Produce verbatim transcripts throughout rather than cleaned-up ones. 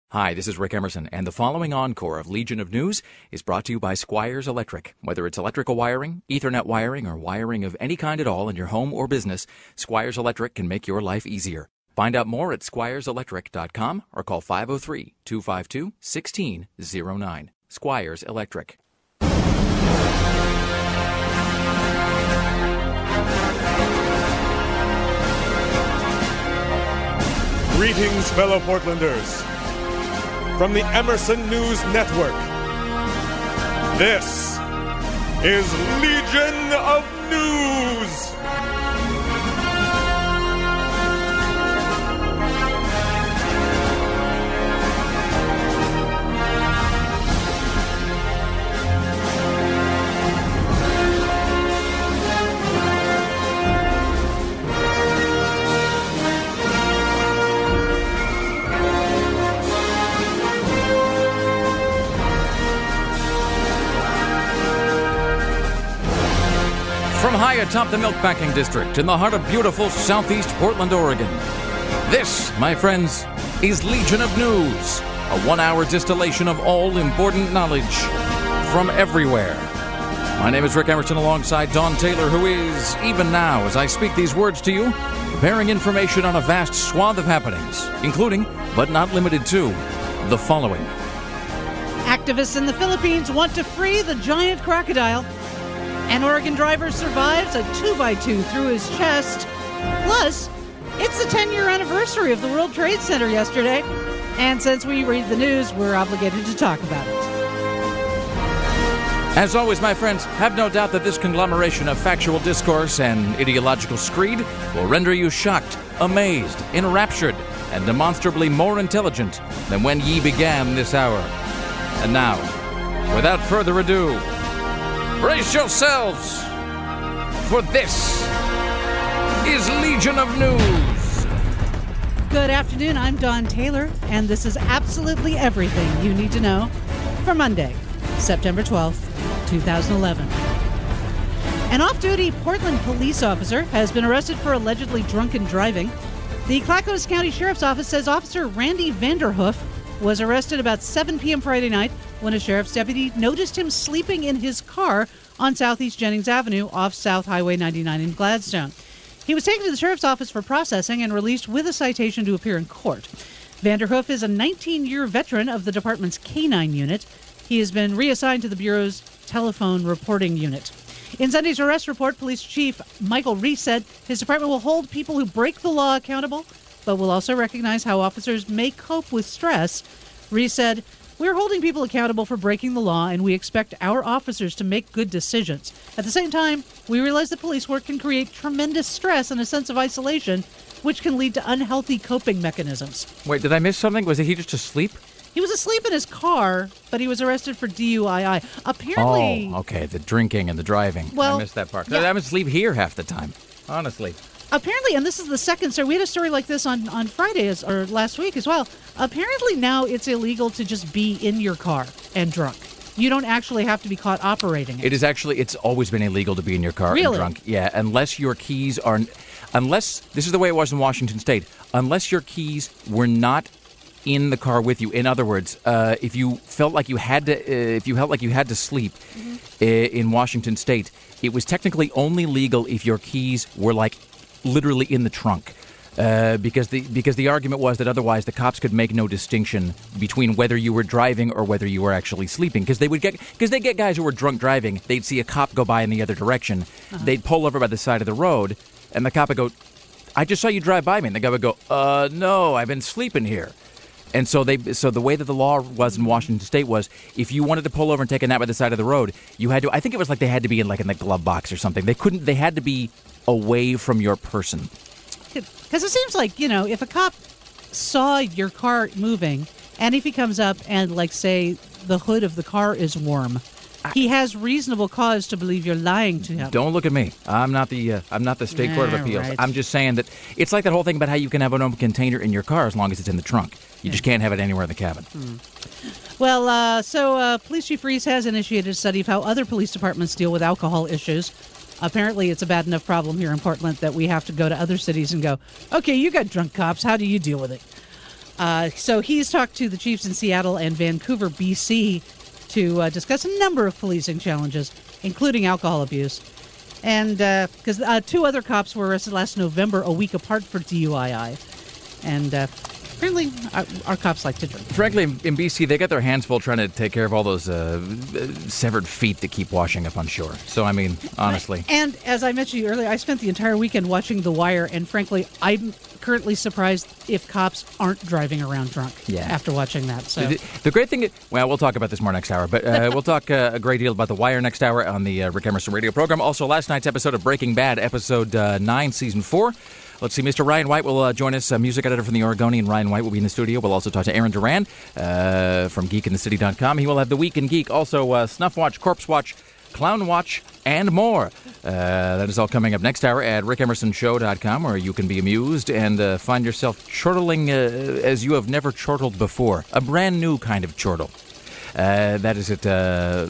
Hi, this is Rick Emerson, and the following encore of Legion of News is brought to you by Squires Electric. Whether it's electrical wiring, Ethernet wiring, or wiring of any kind at all in your home or business, Squires Electric can make your life easier. Find out more at squires electric dot com or call five oh three, two five two, one six oh nine. Squires Electric. Greetings, fellow Portlanders. From the Emerson News Network, this is Legion of News. From high atop the Milkpacking District in the heart of beautiful southeast Portland, Oregon, this, my friends, is Legion of News, a one-hour distillation of all important knowledge from everywhere. My name is Rick Emerson alongside Don Taylor, who is, even now as I speak these words to you, preparing information on a vast swath of happenings, including, but not limited to, the following. Activists in the Philippines want to free the giant crocodile. An Oregon driver survives a two by two through his chest. Plus, it's the ten-year anniversary of the World Trade Center yesterday. And since we read the news, we're obligated to talk about it. As always, my friends, have no doubt that this conglomeration of factual discourse and ideological screed will render you shocked, amazed, enraptured, and demonstrably more intelligent than when ye began this hour. And now, without further ado, brace yourselves, for this is Legion of News. Good afternoon, I'm Don Taylor, and this is absolutely everything you need to know for Monday, September twelfth, twenty eleven. An off-duty Portland police officer has been arrested for allegedly drunken driving. The Clackamas County Sheriff's Office says Officer Randy Vanderhoof was arrested about seven p.m. Friday night when a sheriff's deputy noticed him sleeping in his car on Southeast Jennings Avenue off South Highway ninety-nine in Gladstone. He was taken to the sheriff's office for processing and released with a citation to appear in court. Vanderhoof is a nineteen-year veteran of the department's K nine unit. He has been reassigned to the Bureau's telephone reporting unit. In Sunday's arrest report, Police Chief Michael Reese said his department will hold people who break the law accountable, but will also recognize how officers may cope with stress. Reese said, "We're holding people accountable for breaking the law, and we expect our officers to make good decisions. At the same time, we realize that police work can create tremendous stress and a sense of isolation, which can lead to unhealthy coping mechanisms." Wait, did I miss something? Was he just asleep? He was asleep in his car, but he was arrested for D U I I. Apparently... Oh, okay, the drinking and the driving. Well, I missed that part. yeah. I'm asleep here half the time, honestly. Apparently, and this is the second story, we had a story like this on, on Friday as, or last week as well. Apparently now it's illegal to just be in your car and drunk. You don't actually have to be caught operating it. It is actually, it's always been illegal to be in your car Really? and drunk. Yeah, unless your keys are, unless, this is the way it was in Washington State, unless your keys were not in the car with you. In other words, uh, if you felt like you had to, uh, if you felt like you had to sleep mm-hmm. uh, in Washington State, it was technically only legal if your keys were like literally in the trunk, uh, because the because the argument was that otherwise the cops could make no distinction between whether you were driving or whether you were actually sleeping, because they would get because they get guys who were drunk driving. They'd see a cop go by in the other direction, uh-huh. They'd pull over by the side of the road, and the cop would go, "I just saw you drive by me," and the guy would go, "Uh, no, I've been sleeping here." And so they, so the way that the law was in Washington State was, if you wanted to pull over and take a nap by the side of the road, you had to. I think it was like they had to be in like in the glove box or something. They couldn't. They had to be away from your person. Because it seems like, you know, if a cop saw your car moving, and if he comes up and, like, say, the hood of the car is warm, he has reasonable cause to believe you're lying to him. Don't look at me. I'm not the uh, I'm not the state court of appeals. Right. I'm just saying that it's like that whole thing about how you can have an open container in your car as long as it's in the trunk. You yeah. just can't have it anywhere in the cabin. Hmm. Well, uh, so uh, Police Chief Reese has initiated a study of how other police departments deal with alcohol issues. Apparently, it's a bad enough problem here in Portland that we have to go to other cities and go, okay, you got drunk cops. How do you deal with it? Uh, so he's talked to the chiefs in Seattle and Vancouver, B C, to uh, discuss a number of policing challenges, including alcohol abuse. And because uh, uh, two other cops were arrested last November, a week apart for D U I I. And uh, apparently our, our cops like to drink. Frankly, in, in B C, they got their hands full trying to take care of all those uh, severed feet that keep washing up on shore. So, I mean, honestly. And as I mentioned to you earlier, I spent the entire weekend watching The Wire, and frankly, I'm currently surprised if cops aren't driving around drunk yeah. after watching that. So the, the great thing, is, well, we'll talk about this more next hour, but uh, we'll talk uh, a great deal about The Wire next hour on the uh, Rick Emerson radio program. Also, last night's episode of Breaking Bad, episode uh, nine, season four. Let's see, Mister Ryan White will uh, join us, uh, music editor from The Oregonian. Ryan White will be in the studio. We'll also talk to Aaron Duran uh, from geek in the city dot com. He will have The Week in Geek, also uh, Snuff Watch, Corpse Watch, Clown Watch, and more. Uh, that is all coming up next hour at rick emerson show dot com, where you can be amused and uh, find yourself chortling uh, as you have never chortled before. A brand new kind of chortle. Uh, that is at, uh,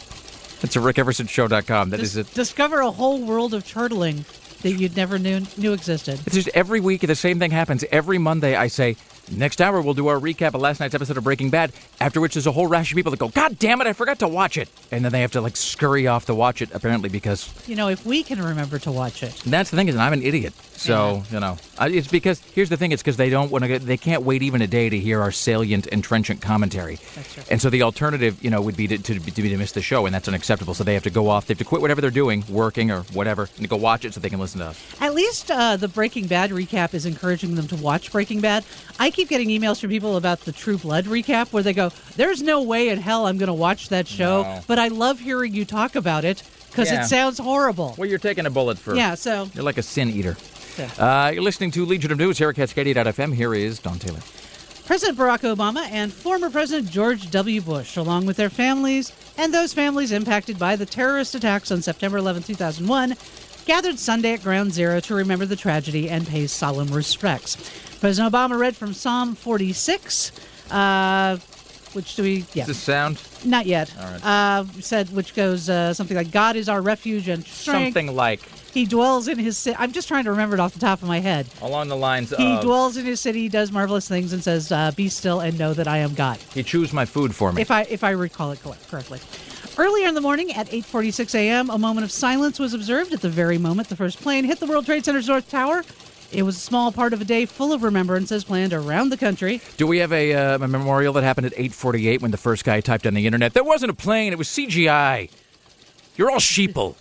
it's at rick emerson show dot com. That Dis- is it. Discover a whole world of chortling that you'd never knew knew existed. It's just every week the same thing happens. Every Monday I say, next hour we'll do our recap of last night's episode of Breaking Bad, after which there's a whole rash of people that go, God damn it, I forgot to watch it. And then they have to like scurry off to watch it, apparently, because... You know, if we can remember to watch it. That's the thing, is I'm an idiot. So, yeah. you know, I, it's because, here's the thing, it's because they don't want to get, they can't wait even a day to hear our salient and trenchant commentary. That's right. And so the alternative, you know, would be to, to, to, to miss the show, and that's unacceptable. So they have to go off, they have to quit whatever they're doing, working or whatever, and go watch it so they can listen to us. At least uh, the Breaking Bad recap is encouraging them to watch Breaking Bad. I keep getting emails from people about the True Blood recap where they go, there's no way in hell I'm going to watch that show, No. but I love hearing you talk about it because Yeah. it sounds horrible. Well, you're taking a bullet for... Yeah, so... You're like a sin eater. Yeah. Uh, you're listening to Legion of News here at Cascadia dot f m. Here is Don Taylor. President Barack Obama and former President George W. Bush, along with their families and those families impacted by the terrorist attacks on September eleventh, two thousand one, gathered Sunday at Ground Zero to remember the tragedy and pay solemn respects. President Obama read from Psalm forty-six, uh, which do we... Yeah. Does this sound? Not yet. All right. Uh, said, which goes uh, something like, God is our refuge and strength. Something like He dwells in his city. I'm just trying to remember it off the top of my head. along the lines He of... dwells in his city, does marvelous things, and says, uh, be still and know that I am God. He chews my food for me. If I if I recall it correctly. Earlier in the morning at eight forty-six a.m., a moment of silence was observed at the very moment the first plane hit the World Trade Center's North Tower. It was a small part of a day full of remembrances planned around the country. Do we have a, uh, a memorial that happened at eight forty-eight when the first guy typed on the internet? There wasn't a plane, it was C G I. You're all sheeple.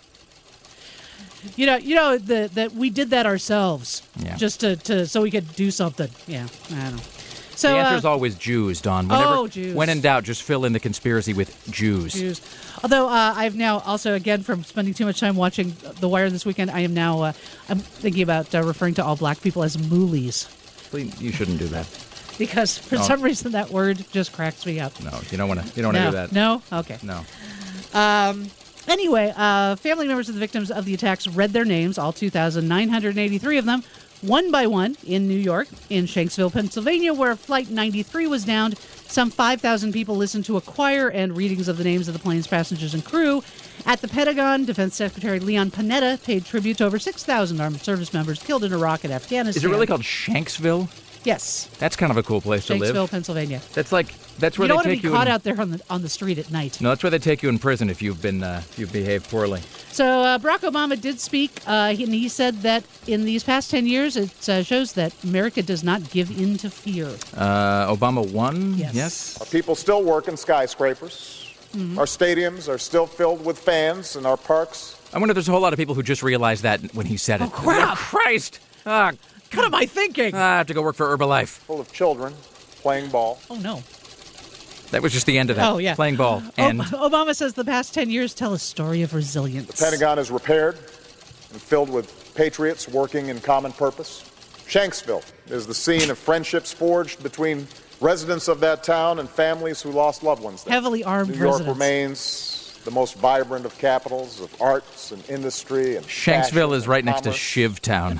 You know, you know the, that we did that ourselves, Yeah. just to, to so we could do something. Yeah, I don't know. So, The answer uh, is always Jews, Don. Whenever, Oh, Jews. When in doubt, just fill in the conspiracy with Jews. Jews. Although uh, I've now also, again, from spending too much time watching The Wire this weekend, I am now uh, I'm thinking about uh, referring to all black people as moolies, Please, you shouldn't do that. because for No. some reason that word just cracks me up. No, you don't want to. You don't want to no, do that. no, okay. No. Um, anyway, uh, family members of the victims of the attacks read their names, all two thousand nine hundred eighty-three of them, one by one in New York, in Shanksville, Pennsylvania, where Flight ninety-three was downed. Some five thousand people listened to a choir and readings of the names of the plane's passengers and crew. At the Pentagon, Defense Secretary Leon Panetta paid tribute to over six thousand armed service members killed in Iraq and Afghanistan. Is it really called Shanksville? Yes. That's kind of a cool place to Shanksville, live. Pennsylvania. That's like that's where You don't they want to take be you. caught in, out there on the on the street at night. No, that's where they take you in prison if you've been uh, if you've behaved poorly. So uh, Barack Obama did speak, uh, he- and he said that in these past ten years, it uh, shows that America does not give in to fear. Uh, Obama won. Yes. Yes. Our people still work in skyscrapers. Mm-hmm. Our stadiums are still filled with fans, and our parks. I wonder if there's a whole lot of people who just realized that when he said it. Oh, crap. Oh, Christ! Ah, What am I thinking? I have to go work for Herbalife. Full of children playing ball. Oh, no. That was just the end of that. Oh, yeah. Playing ball. And Ob- Obama says the past ten years tell a story of resilience. The Pentagon is repaired and filled with patriots working in common purpose. Shanksville is the scene of friendships forged between residents of that town and families who lost loved ones there. Heavily armed New York residents. remains the most vibrant of capitals of arts and industry and Shanksville fashion is and right next to commerce. Shiv Town.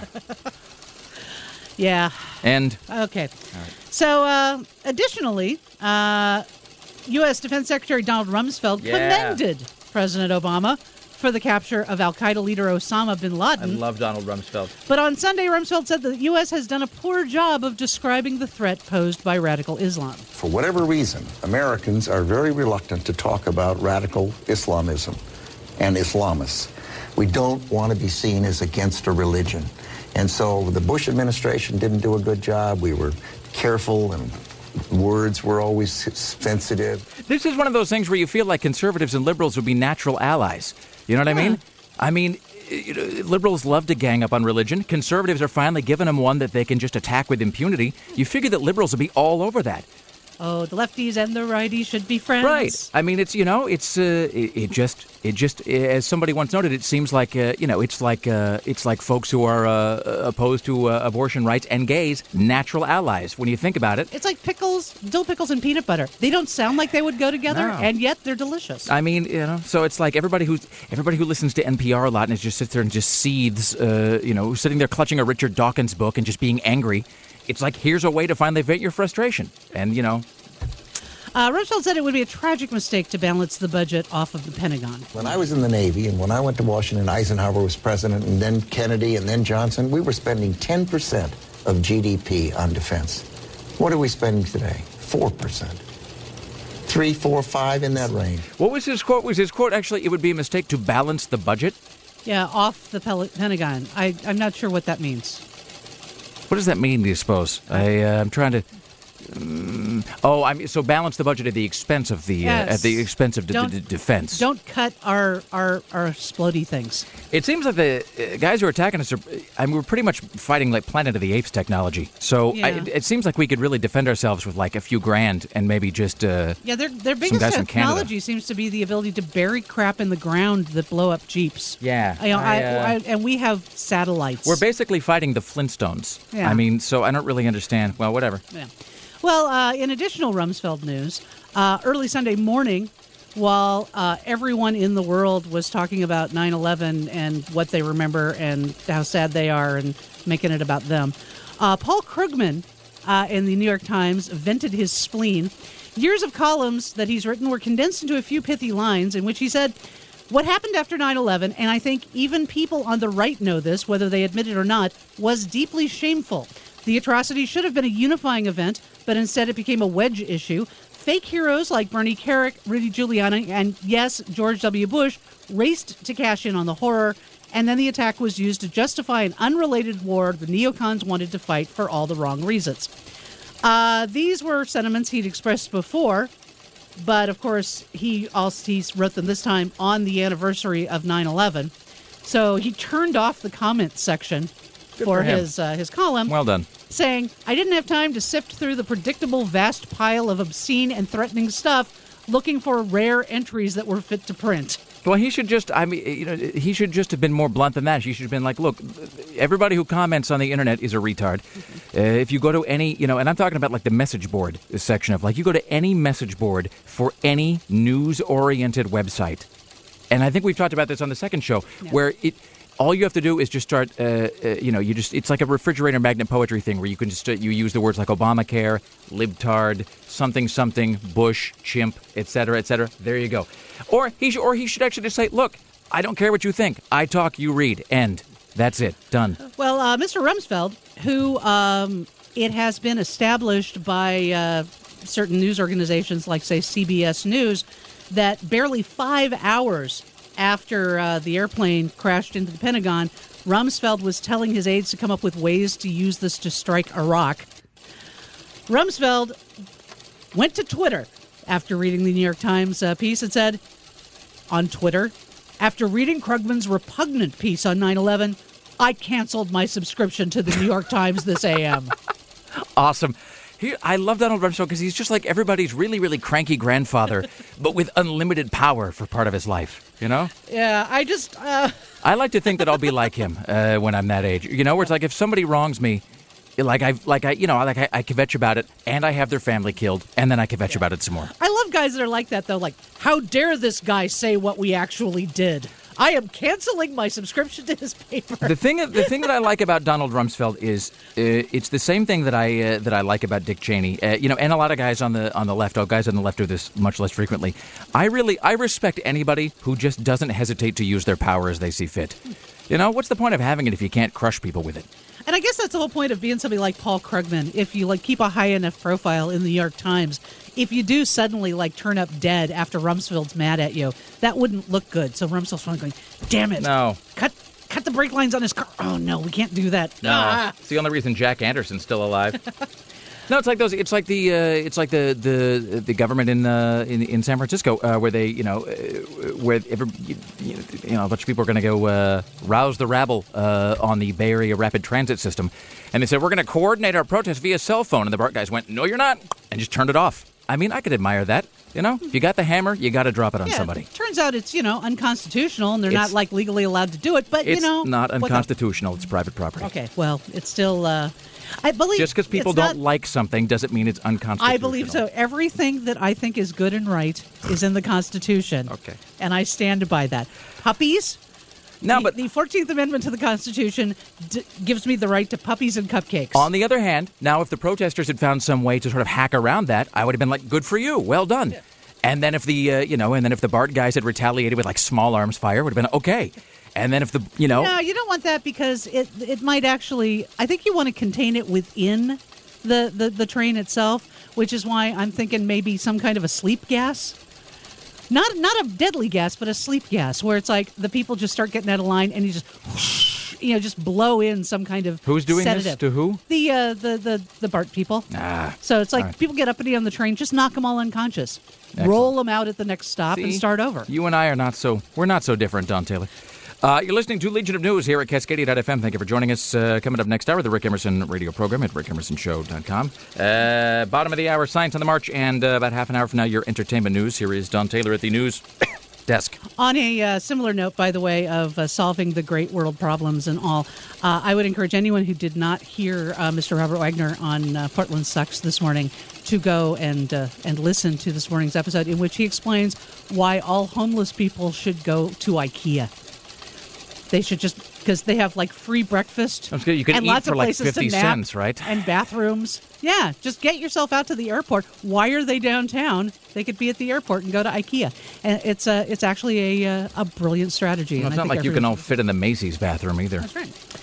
Yeah. And Okay. So, uh, additionally, uh, U S. Defense Secretary Donald Rumsfeld Yeah. commended President Obama for the capture of al-Qaeda leader Osama bin Laden. I love Donald Rumsfeld. But on Sunday, Rumsfeld said the U S has done a poor job of describing the threat posed by radical Islam. For whatever reason, Americans are very reluctant to talk about radical Islamism and Islamists. We don't want to be seen as against a religion. And so the Bush administration didn't do a good job. We were careful, and words were always sensitive. This is one of those things where you feel like conservatives and liberals would be natural allies. You know what Yeah. I mean? I mean, you know, liberals love to gang up on religion. Conservatives are finally giving them one that they can just attack with impunity. You figure that liberals would be all over that. Oh, the lefties and the righties should be friends. Right. I mean, it's, you know, it's, uh, it, it just, it just, as somebody once noted, it seems like, uh, you know, it's like, uh, it's like folks who are uh, opposed to uh, abortion rights and gays, natural allies, when you think about it. It's like pickles, dill pickles and peanut butter. They don't sound like they would go together, No. and yet they're delicious. I mean, you know, so it's like everybody who's, everybody who listens to N P R a lot and just sits there and just seethes, uh, you know, sitting there clutching a Richard Dawkins book and just being angry. It's like, here's a way to finally vent your frustration. And, you know, Uh, Rumsfeld said it would be a tragic mistake to balance the budget off of the Pentagon. When I was in the Navy and when I went to Washington, Eisenhower was president, and then Kennedy, and then Johnson, we were spending ten percent of G D P on defense. What are we spending today? four percent. Three, four, five, in that range. what was his quote? Was his quote actually, it would be a mistake to balance the budget? Yeah, off the Pel- Pentagon. I, I'm not sure what that means. What does that mean, do you suppose? I, uh, I'm trying to... Um, oh, I mean, so balance the budget at the expense of the Yes. uh, at the expense of d- Don't- d- defense. Don't cut our, our, our explodey things. It seems like the uh, guys who are attacking us are. I mean, we're pretty much fighting like Planet of the Apes technology. So Yeah. I, it, it seems like we could really defend ourselves with like a few grand and maybe just. Uh, Yeah, their, their biggest guys from Canada. technology seems to be the ability to bury crap in the ground that blow up Jeeps. Yeah, You know, I, I, uh, I, and we have satellites. we're basically fighting the Flintstones. Yeah. I mean, so I don't really understand. Well, whatever. Yeah. Well, uh, in additional Rumsfeld news, uh, early Sunday morning, while uh, everyone in the world was talking about nine eleven and what they remember and how sad they are and making it about them, uh, Paul Krugman uh, in the New York Times vented his spleen. Years of columns that he's written were condensed into a few pithy lines in which he said, what happened after nine eleven, and I think even people on the right know this, whether they admit it or not, was deeply shameful. The atrocity should have been a unifying event, but instead it became a wedge issue. Fake heroes like Bernie Kerik, Rudy Giuliani, and yes, George W. Bush raced to cash in on the horror, and then the attack was used to justify an unrelated war the neocons wanted to fight for all the wrong reasons. Uh, these were sentiments he'd expressed before, but of course he also he wrote them this time on the anniversary of nine eleven. So he turned off the comment section Good for for him. his uh, his column, Well done. saying, I didn't have time to sift through the predictable vast pile of obscene and threatening stuff looking for rare entries that were fit to print. Well, he should just, I mean, you know, he should just have been more blunt than that. He should have been like, look, everybody who comments on the internet is a retard. Uh, if you go to any, you know, and I'm talking about like the message board section of, like, you go to any message board for any news-oriented website. And I think we've talked about this on the second show, Yeah. where it, all you have to do is just start, uh, uh, you know, you just, it's like a refrigerator magnet poetry thing where you can just, uh, you use the words like Obamacare, libtard, something, something, Bush, chimp, et cetera, et cetera. There you go. Or he, sh- or he should actually just say, look, I don't care what you think. I talk, you read. End. That's it. Done. Well, uh, Mister Rumsfeld, who um, it has been established by uh, certain news organizations like, say, C B S News, that barely five hours after uh, the airplane crashed into the Pentagon, Rumsfeld was telling his aides to come up with ways to use this to strike Iraq. Rumsfeld went to Twitter after reading the New York Times uh, piece and said, on Twitter, after reading Krugman's repugnant piece on nine eleven, I canceled my subscription to the New York Times this A M. Awesome. He, I love Donald Rumsfeld because he's just like everybody's really, really cranky grandfather, but with unlimited power for part of his life, you know? Yeah, I just... Uh... I like to think that I'll be like him uh, when I'm that age. You know, where it's like if somebody wrongs me, like I, like I, you know, like I, I kvetch about it, and I have their family killed, and then I kvetch about it some more. I love guys that are like that, though. Like, how dare this guy say what we actually did? I am canceling my subscription to his paper. The thing, the thing that I like about Donald Rumsfeld is uh, it's the same thing that I uh, that I like about Dick Cheney. Uh, you know, and a lot of guys on the on the left. Oh, guys on the left do this much less frequently. I really I respect anybody who just doesn't hesitate to use their power as they see fit. You know, what's the point of having it if you can't crush people with it? And I guess that's the whole point of being somebody like Paul Krugman. If you like keep a high enough profile in the New York Times, if you do suddenly like turn up dead after Rumsfeld's mad at you, that wouldn't look good. So Rumsfeld's finally going, damn it. No. Cut cut the brake lines on his car. Oh, no, we can't do that. No. Ah. It's the only reason Jack Anderson's still alive. No, it's like those. It's like the. Uh, it's like the the the government in uh, in, in San Francisco, uh, where they, you know, uh, where every, you, you know, a bunch of people are going to go uh, rouse the rabble uh, on the Bay Area rapid transit system, and they said we're going to coordinate our protest via cell phone, and the BART guys went, "No, you're not," and just turned it off. I mean, I could admire that. You know, if you got the hammer, you got to drop it on yeah, somebody. Turns out it's, you know, unconstitutional, and they're It's- not like legally allowed to do it. But It's you know, not what the- unconstitutional. It's private property. Okay, well, it's still. Uh, I believe Just because people it's don't not- like something doesn't mean it's unconstitutional. I believe so. Everything that I think is good and right is in the Constitution. Okay. And I stand by that. Puppies? No, the, but the fourteenth Amendment to the Constitution d- gives me the right to puppies and cupcakes. on the other hand, now if the protesters had found some way to sort of hack around that, I would have been like, good for you, well done. And then if the, uh, you know, and then if the BART guys had retaliated with like small arms fire, would have been okay. And then if the, you know, No, you don't want that because it it might actually. I think you want to contain it within the, the, the train itself, which is why I'm thinking maybe some kind of a sleep gas. Not not a deadly gas, but a sleep gas, where it's like the people just start getting out of line and you just, whoosh, you know, just blow in some kind of who's doing sedative. this to who? The uh, the the the BART people. Ah, So it's like all right. people get uppity on the train, just knock them all unconscious, Excellent. roll them out at the next stop, and See? start over. You and I are not so, we're not so different, Don Taylor. Uh, you're listening to Legion of News here at Cascadia dot f m. Thank you for joining us. Uh, coming up next hour, the Rick Emerson radio program at rick emerson show dot com. Uh, bottom of the hour, Science on the March, and uh, about half an hour from now, your entertainment news. Here is Don Taylor at the news desk. On a uh, similar note, by the way, of uh, solving the great world problems and all, uh, I would encourage anyone who did not hear uh, Mister Robert Wagner on uh, Portland Sucks this morning to go and uh, and listen to this morning's episode, in which he explains why all homeless people should go to IKEA. They should just, because they have like free breakfast That's good. You can and eat lots for of like places fifty to nap cents, right? and bathrooms. Yeah, just get yourself out to the airport. Why are they downtown? They could be at the airport and go to IKEA. And it's a, it's actually a, uh, a brilliant strategy. Well, and it's I not think like you can everyone all should- fit in the Macy's bathroom either. That's right.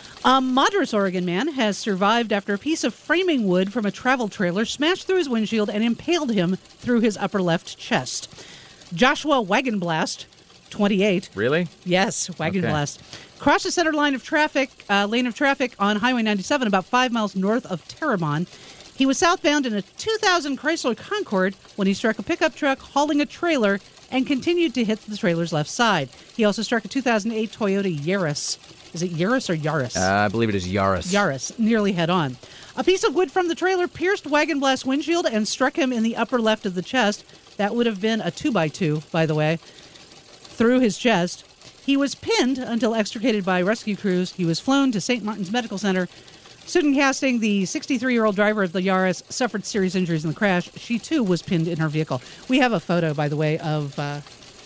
A Madras, Oregon man has survived after a piece of framing wood from a travel trailer smashed through his windshield and impaled him through his upper left chest. Joshua Wagenblast, twenty-eight. Really? Yes, Wagon Okay. Blast. Crossed the center line of traffic, uh, lane of traffic on Highway ninety-seven, about five miles north of Terrebonne. He was southbound in a two thousand Chrysler Concorde when he struck a pickup truck hauling a trailer and continued to hit the trailer's left side. He also struck a two thousand eight Toyota Yaris. Is it Yaris or Yaris? Uh, I believe it is Yaris. Yaris, nearly head on. A piece of wood from the trailer pierced Wagon Blast's windshield and struck him in the upper left of the chest. That would have been a two by two, by the way, through his chest. He was pinned until extricated by rescue crews. He was flown to Saint Martin's Medical Center. Student casting, the sixty-three-year-old driver of the Yaris, suffered serious injuries in the crash. She, too, was pinned in her vehicle. We have a photo, by the way, of uh,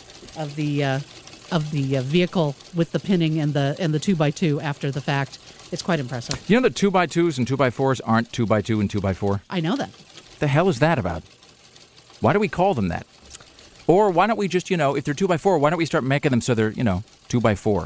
of the uh, of the uh, vehicle with the pinning and the and the two by two after the fact. It's quite impressive. You know that two by twos and two by fours aren't two by two and two by four? I know that. The hell is that about? Why do we call them that? Or why don't we just, you know, if they're two by four, why don't we start making them so they're, you know, two by four?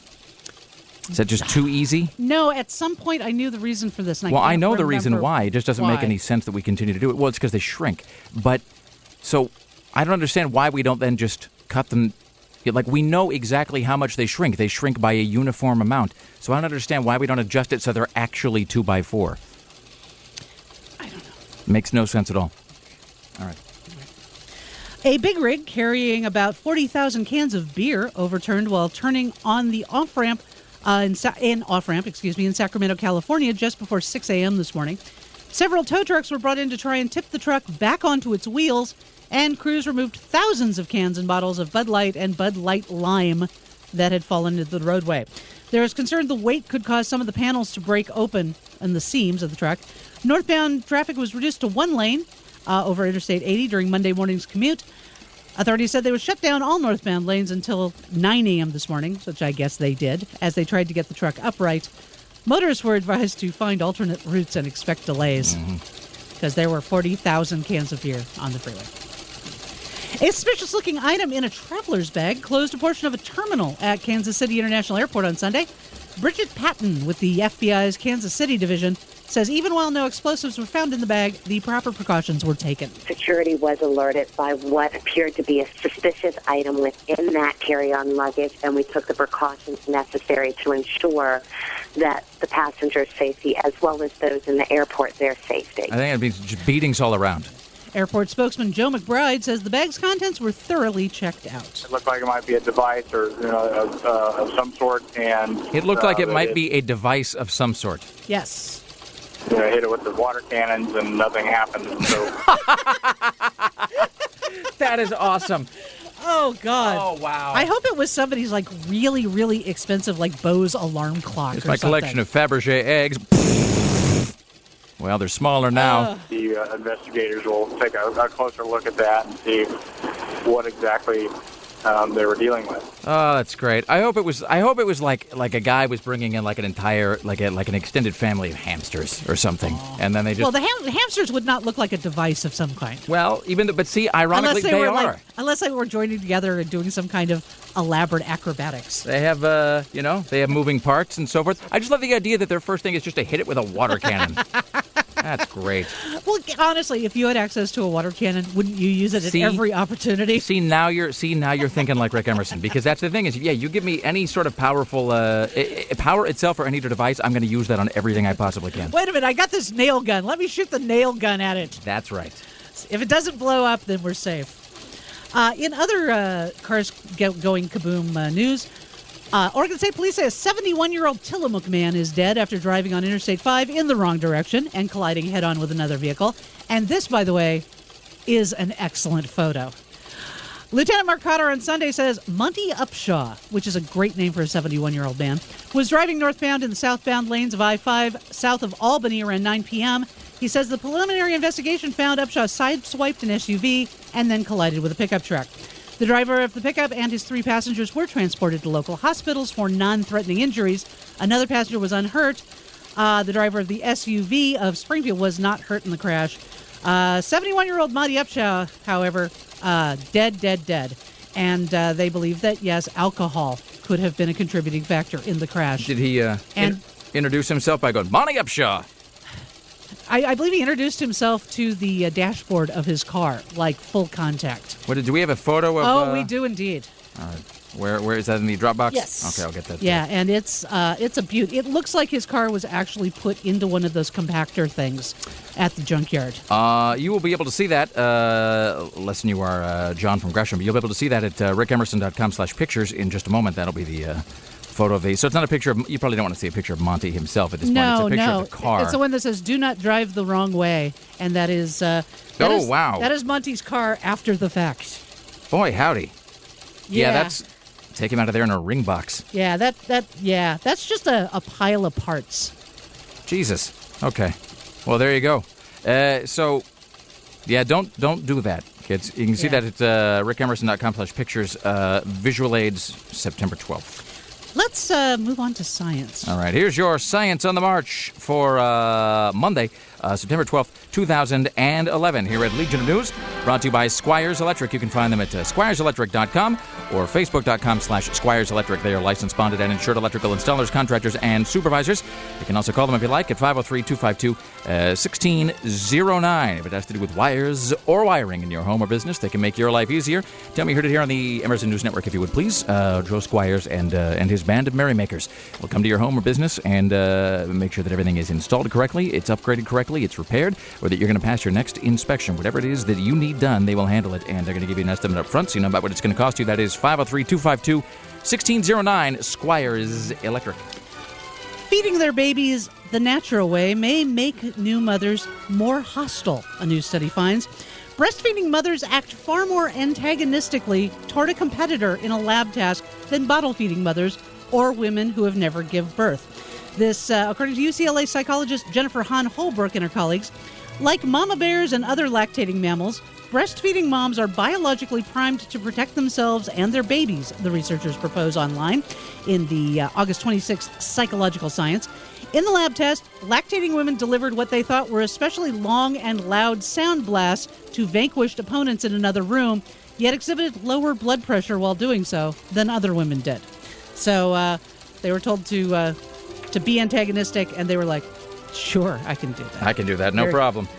Is that just too easy? No, at some point I knew the reason for this. And Well, I, I can't know the reason remember why. It just doesn't make why. any sense that we continue to do it. Well, it's because they shrink. But, so, I don't understand why we don't then just cut them. Like, we know exactly how much they shrink. They shrink by a uniform amount. So I don't understand why we don't adjust it so they're actually two by four. I don't know. Makes no sense at all. All right. A big rig carrying about forty thousand cans of beer overturned while turning on the off-ramp uh, in, Sa- in off-ramp, excuse me, in Sacramento, California, just before six a.m. this morning. Several tow trucks were brought in to try and tip the truck back onto its wheels, and crews removed thousands of cans and bottles of Bud Light and Bud Light Lime that had fallen into the roadway. There is concern the weight could cause some of the panels to break open in the seams of the truck. Northbound traffic was reduced to one lane uh, over Interstate eighty during Monday morning's commute. Authorities said they would shut down all northbound lanes until nine a.m. this morning, which I guess they did, as they tried to get the truck upright. Motorists were advised to find alternate routes and expect delays because mm-hmm. there were forty thousand cans of beer on the freeway. A suspicious-looking item in a traveler's bag closed a portion of a terminal at Kansas City International Airport on Sunday. Bridget Patton with the F B I's Kansas City division says even while no explosives were found in the bag, the proper precautions were taken. Security was alerted by what appeared to be a suspicious item within that carry-on luggage, and we took the precautions necessary to ensure that the passengers' safety, as well as those in the airport, their safety. I think it means just beatings all around. Airport spokesman Joe McBride says the bag's contents were thoroughly checked out. It looked like it might be a device or you know of, uh, of some sort, and it looked uh, like it might it, be a device of some sort. Yes. You know, hit it with the water cannons and nothing happened. So that is awesome. Oh, God. Oh, wow. I hope it was somebody's, like, really, really expensive, like, Bose alarm clock Here's or my something. collection of Fabergé eggs. Well, they're smaller now. Uh, the uh, investigators will take a, a closer look at that and see what exactly um, they were dealing with. Oh, that's great. I hope it was. I hope it was like like a guy was bringing in like an entire like a like an extended family of hamsters or something, oh. and then they just. Well, the ham- hamsters would not look like a device of some kind. Well, even the, but see, ironically, unless they, they were are. Like, unless they were joining together and doing some kind of elaborate acrobatics. They have, uh, you know, they have moving parts and so forth. I just love the idea that their first thing is just to hit it with a water cannon. That's great. Well, honestly, if you had access to a water cannon, wouldn't you use it see, at every opportunity? See now you're see now you're thinking like Rick Emerson, because that's the thing is yeah you give me any sort of powerful uh, it, it, power itself or any device, I'm going to use that on everything I possibly can. Wait a minute, I got this nail gun. Let me shoot the nail gun at it. That's right. If it doesn't blow up, then we're safe. Uh, in other uh, cars go- going kaboom uh, news. Uh, Oregon State Police say a seventy-one-year-old Tillamook man is dead after driving on Interstate five in the wrong direction and colliding head-on with another vehicle. And this, by the way, is an excellent photo. Lieutenant Mark Cotter on Sunday says Monty Upshaw, which is a great name for a seventy-one-year-old man, was driving northbound in the southbound lanes of I five south of Albany around nine p.m. He says the preliminary investigation found Upshaw sideswiped an S U V and then collided with a pickup truck. The driver of the pickup and his three passengers were transported to local hospitals for non-threatening injuries. Another passenger was unhurt. Uh, the driver of the S U V of Springfield was not hurt in the crash. Uh, seventy-one-year-old Monty Upshaw, however, uh, dead, dead, dead. And uh, they believe that, yes, alcohol could have been a contributing factor in the crash. Did he uh, and, in- introduce himself by going, Monty Upshaw? I, I believe he introduced himself to the uh, dashboard of his car, like full contact. What, do we have a photo of... Oh, uh, we do indeed. All right. Where, where is that in the Dropbox? Yes. Okay, I'll get that. Yeah, there. and it's uh, it's a beauty. It looks like his car was actually put into one of those compactor things at the junkyard. Uh, you will be able to see that, uh, less than you are uh, John from Gresham, but you'll be able to see that at uh, rick emerson dot com slash pictures in just a moment. That'll be the uh, photo of the... So it's not a picture of... You probably don't want to see a picture of Monty himself at this no, point. It's a picture no. of the car. It's the one that says, do not drive the wrong way. And that is... Uh, that oh, is, wow. That is Monty's car after the fact. Boy, howdy. Yeah, yeah that's... Take him out of there in a ring box. Yeah, that that yeah, that's just a, a pile of parts. Jesus. Okay. Well, there you go. Uh, so, yeah, don't don't do that, kids. You can see yeah. that at uh, rick emerson dot com slash pictures. Uh, visual aids, September twelfth. Let's uh, move on to science. All right. Here's your Science on the March for uh, Monday, uh, September twelfth, two thousand eleven. Here at Legion of News, brought to you by Squires Electric. You can find them at uh, squires electric dot com or facebook dot com slash squires electric. They are licensed, bonded, and insured electrical installers, contractors, and supervisors. You can also call them if you like at five oh three, two five two, one six oh nine. If it has to do with wires or wiring in your home or business, they can make your life easier. Tell me you heard it here on the Emerson News Network, if you would please. Uh, Joe Squires and uh, and his band of merrymakers will come to your home or business and uh, make sure that everything is installed correctly, it's upgraded correctly, it's repaired, or that you're going to pass your next inspection. Whatever it is that you need done, they will handle it, and they're going to give you an estimate up front so you know about what it's going to cost you. That is five oh three, two five two, one six oh nine, Squires Electric. Feeding their babies the natural way may make new mothers more hostile, a new study finds. Breastfeeding mothers act far more antagonistically toward a competitor in a lab task than bottle-feeding mothers or women who have never given birth. This, uh, according to U C L A psychologist Jennifer Hahn Holbrook and her colleagues, like mama bears and other lactating mammals, breastfeeding moms are biologically primed to protect themselves and their babies, the researchers propose online in the uh, August twenty-sixth Psychological Science. In the lab test, lactating women delivered what they thought were especially long and loud sound blasts to vanquished opponents in another room, yet exhibited lower blood pressure while doing so than other women did. So uh, they were told to uh, to be antagonistic, and they were like, sure, I can do that. I can do that, no Very- problem.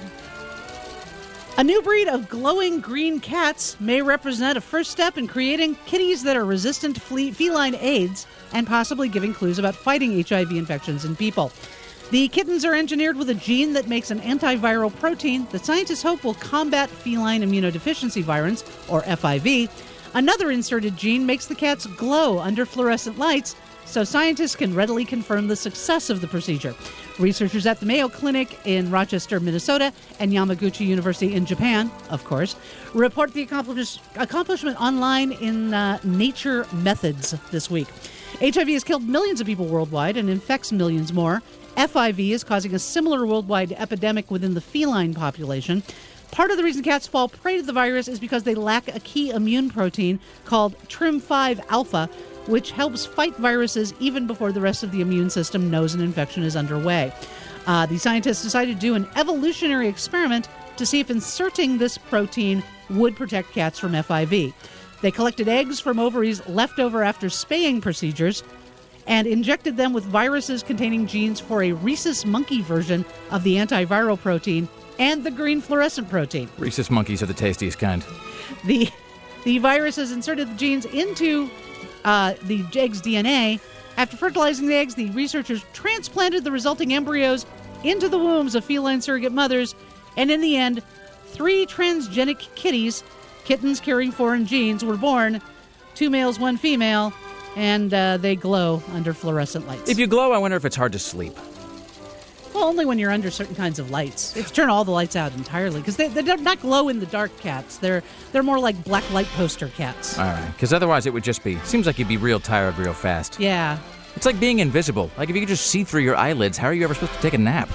A new breed of glowing green cats may represent a first step in creating kitties that are resistant to fle- feline AIDS and possibly giving clues about fighting H I V infections in people. The kittens are engineered with a gene that makes an antiviral protein that scientists hope will combat feline immunodeficiency virus, or F I V. Another inserted gene makes the cats glow under fluorescent lights, so scientists can readily confirm the success of the procedure. Researchers at the Mayo Clinic in Rochester, Minnesota, and Yamaguchi University in Japan, of course, report the accomplish- accomplishment online in uh, Nature Methods this week. H I V has killed millions of people worldwide and infects millions more. F I V is causing a similar worldwide epidemic within the feline population. Part of the reason cats fall prey to the virus is because they lack a key immune protein called T R I M five alpha, which helps fight viruses even before the rest of the immune system knows an infection is underway. Uh, the scientists decided to do an evolutionary experiment to see if inserting this protein would protect cats from F I V. They collected eggs from ovaries left over after spaying procedures and injected them with viruses containing genes for a rhesus monkey version of the antiviral protein and the green fluorescent protein. Rhesus monkeys are the tastiest kind. The, the viruses inserted the genes into Uh, the egg's D N A. After fertilizing the eggs, the researchers transplanted the resulting embryos into the wombs of feline surrogate mothers, and in the end, three transgenic kitties, kittens carrying foreign genes, were born. Two males, one female, and uh, they glow under fluorescent lights. If you glow, I wonder if it's hard to sleep. Well, only when you're under certain kinds of lights. If you turn all the lights out entirely, because they, they're not glow-in-the-dark cats. They're they're more like black light poster cats. All right, because otherwise it would just be, seems like you'd be real tired real fast. Yeah. It's like being invisible. Like if you could just see through your eyelids, how are you ever supposed to take a nap?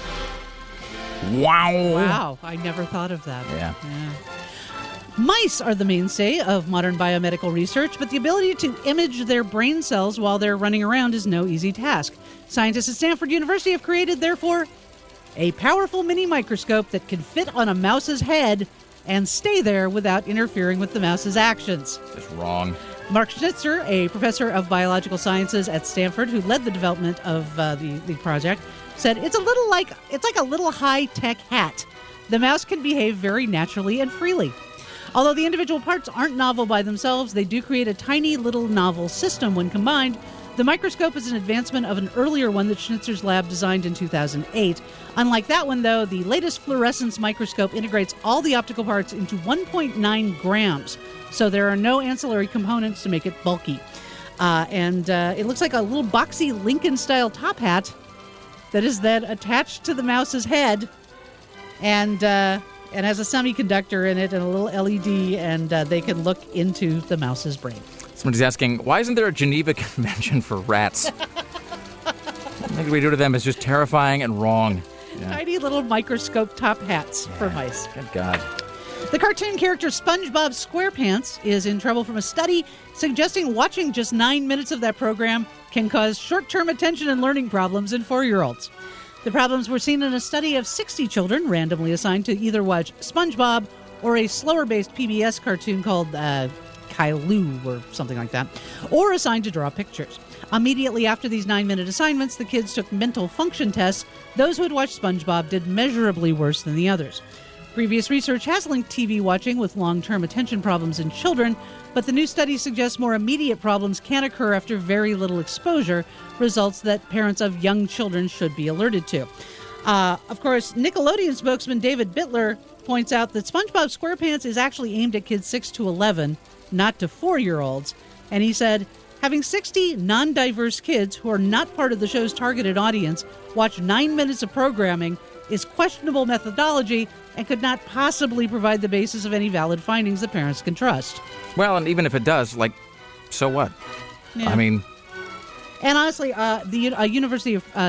Wow. Wow, I never thought of that. Yeah. Yeah. Mice are the mainstay of modern biomedical research, but the ability to image their brain cells while they're running around is no easy task. Scientists at Stanford University have created, therefore, a powerful mini microscope that can fit on a mouse's head and stay there without interfering with the mouse's actions. Just wrong. Mark Schnitzer, a professor of biological sciences at Stanford who led the development of uh, the, the project, said it's a little like it's like a little high-tech hat. The mouse can behave very naturally and freely. Although the individual parts aren't novel by themselves, they do create a tiny little novel system when combined. The microscope is an advancement of an earlier one that Schnitzer's lab designed in two thousand eight. Unlike that one, though, the latest fluorescence microscope integrates all the optical parts into one point nine grams, so there are no ancillary components to make it bulky. Uh, and uh, it looks like a little boxy Lincoln-style top hat that is then attached to the mouse's head and uh, and has a semiconductor in it and a little L E D, and uh, they can look into the mouse's brain. Somebody's asking, why isn't there a Geneva Convention for rats? What we do to them is just terrifying and wrong. Yeah. Tiny little microscope top hats Yeah. for mice. Good God. The cartoon character SpongeBob SquarePants is in trouble from a study suggesting watching just nine minutes of that program can cause short-term attention and learning problems in four-year-olds. The problems were seen in a study of sixty children randomly assigned to either watch SpongeBob or a slower-based P B S cartoon called uh, Caillou or something like that, or assigned to draw pictures. Immediately after these nine-minute assignments, the kids took mental function tests. Those who had watched SpongeBob did measurably worse than the others. Previous research has linked T V watching with long-term attention problems in children, but the new study suggests more immediate problems can occur after very little exposure, results that parents of young children should be alerted to. Uh, of course, Nickelodeon spokesman David Bittler points out that SpongeBob SquarePants is actually aimed at kids six to eleven, not to four-year-olds, and he said, having sixty non-diverse kids who are not part of the show's targeted audience watch nine minutes of programming is questionable methodology and could not possibly provide the basis of any valid findings that parents can trust. Well, and even if it does, like, so what? Yeah. I mean, And honestly, uh, the uh, University of uh, Psy-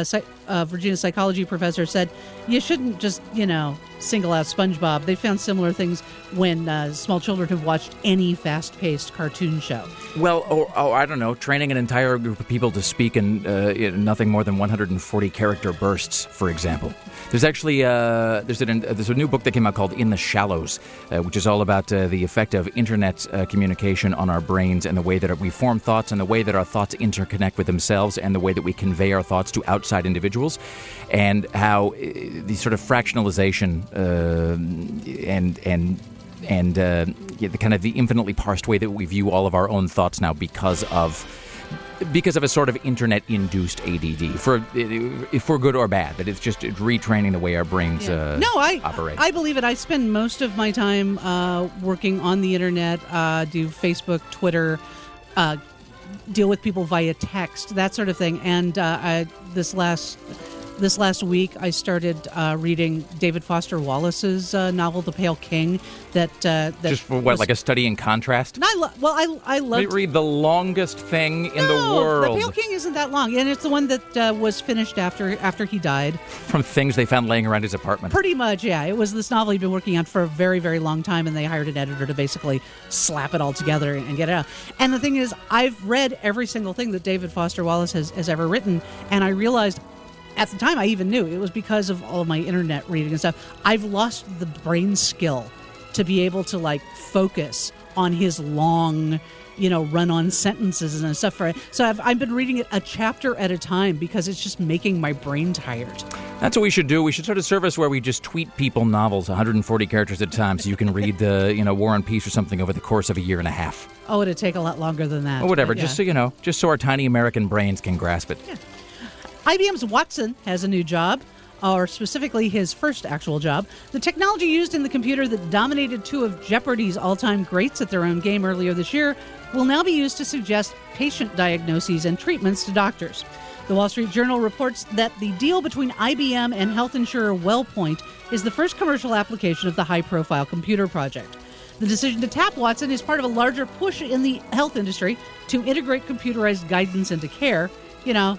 uh, Virginia psychology professor, said you shouldn't just, you know, single out SpongeBob. They found similar things when uh, small children have watched any fast-paced cartoon show. Well, or, oh, I don't know, training an entire group of people to speak in, uh, in nothing more than one hundred forty character bursts, for example. There's actually uh, there's, an, there's a new book that came out called In the Shallows, uh, which is all about uh, the effect of internet uh, communication on our brains and the way that we form thoughts and the way that our thoughts interconnect with themselves and the way that we convey our thoughts to outside individuals, and how uh, the sort of fractionalization uh, and and and uh, yeah, the kind of the infinitely parsed way that we view all of our own thoughts now because of because of a sort of internet-induced A D D, for if for good or bad, that it's just retraining the way our brains Yeah. uh, no, I, operate. I believe it. I spend most of my time uh, working on the internet, uh, do Facebook, Twitter, uh, deal with people via text, that sort of thing. And uh, I, this last this last week, I started uh, reading David Foster Wallace's uh, novel, The Pale King. That uh, that just for what, was, like a study in contrast? And I lo- well, I I loved. Read the longest thing in no, the world. The Pale King isn't that long, and it's the one that uh, was finished after after he died. From things they found laying around his apartment. Pretty much, yeah. It was this novel he'd been working on for a very, very long time, and they hired an editor to basically slap it all together and get it out. And the thing is, I've read every single thing that David Foster Wallace has, has ever written, and I realized at the time I even knew it was because of all of my internet reading and stuff. I've lost the brain skill to be able to, like, focus on his long, you know, run-on sentences and stuff. For so I've, I've been reading it a chapter at a time because it's just making my brain tired. That's what we should do. We should start a service where we just tweet people novels, one hundred forty characters at a time, so you can read the, you know, War and Peace or something over the course of a year and a half. Oh, it'd take a lot longer than that. Or whatever, but, just yeah. so you know, just so our tiny American brains can grasp it. Yeah. I B M's Watson has a new job, or specifically his first actual job. The technology used in the computer that dominated two of Jeopardy's all-time greats at their own game earlier this year will now be used to suggest patient diagnoses and treatments to doctors. The Wall Street Journal reports that the deal between I B M and health insurer WellPoint is the first commercial application of the high-profile computer project. The decision to tap Watson is part of a larger push in the health industry to integrate computerized guidance into care. You know,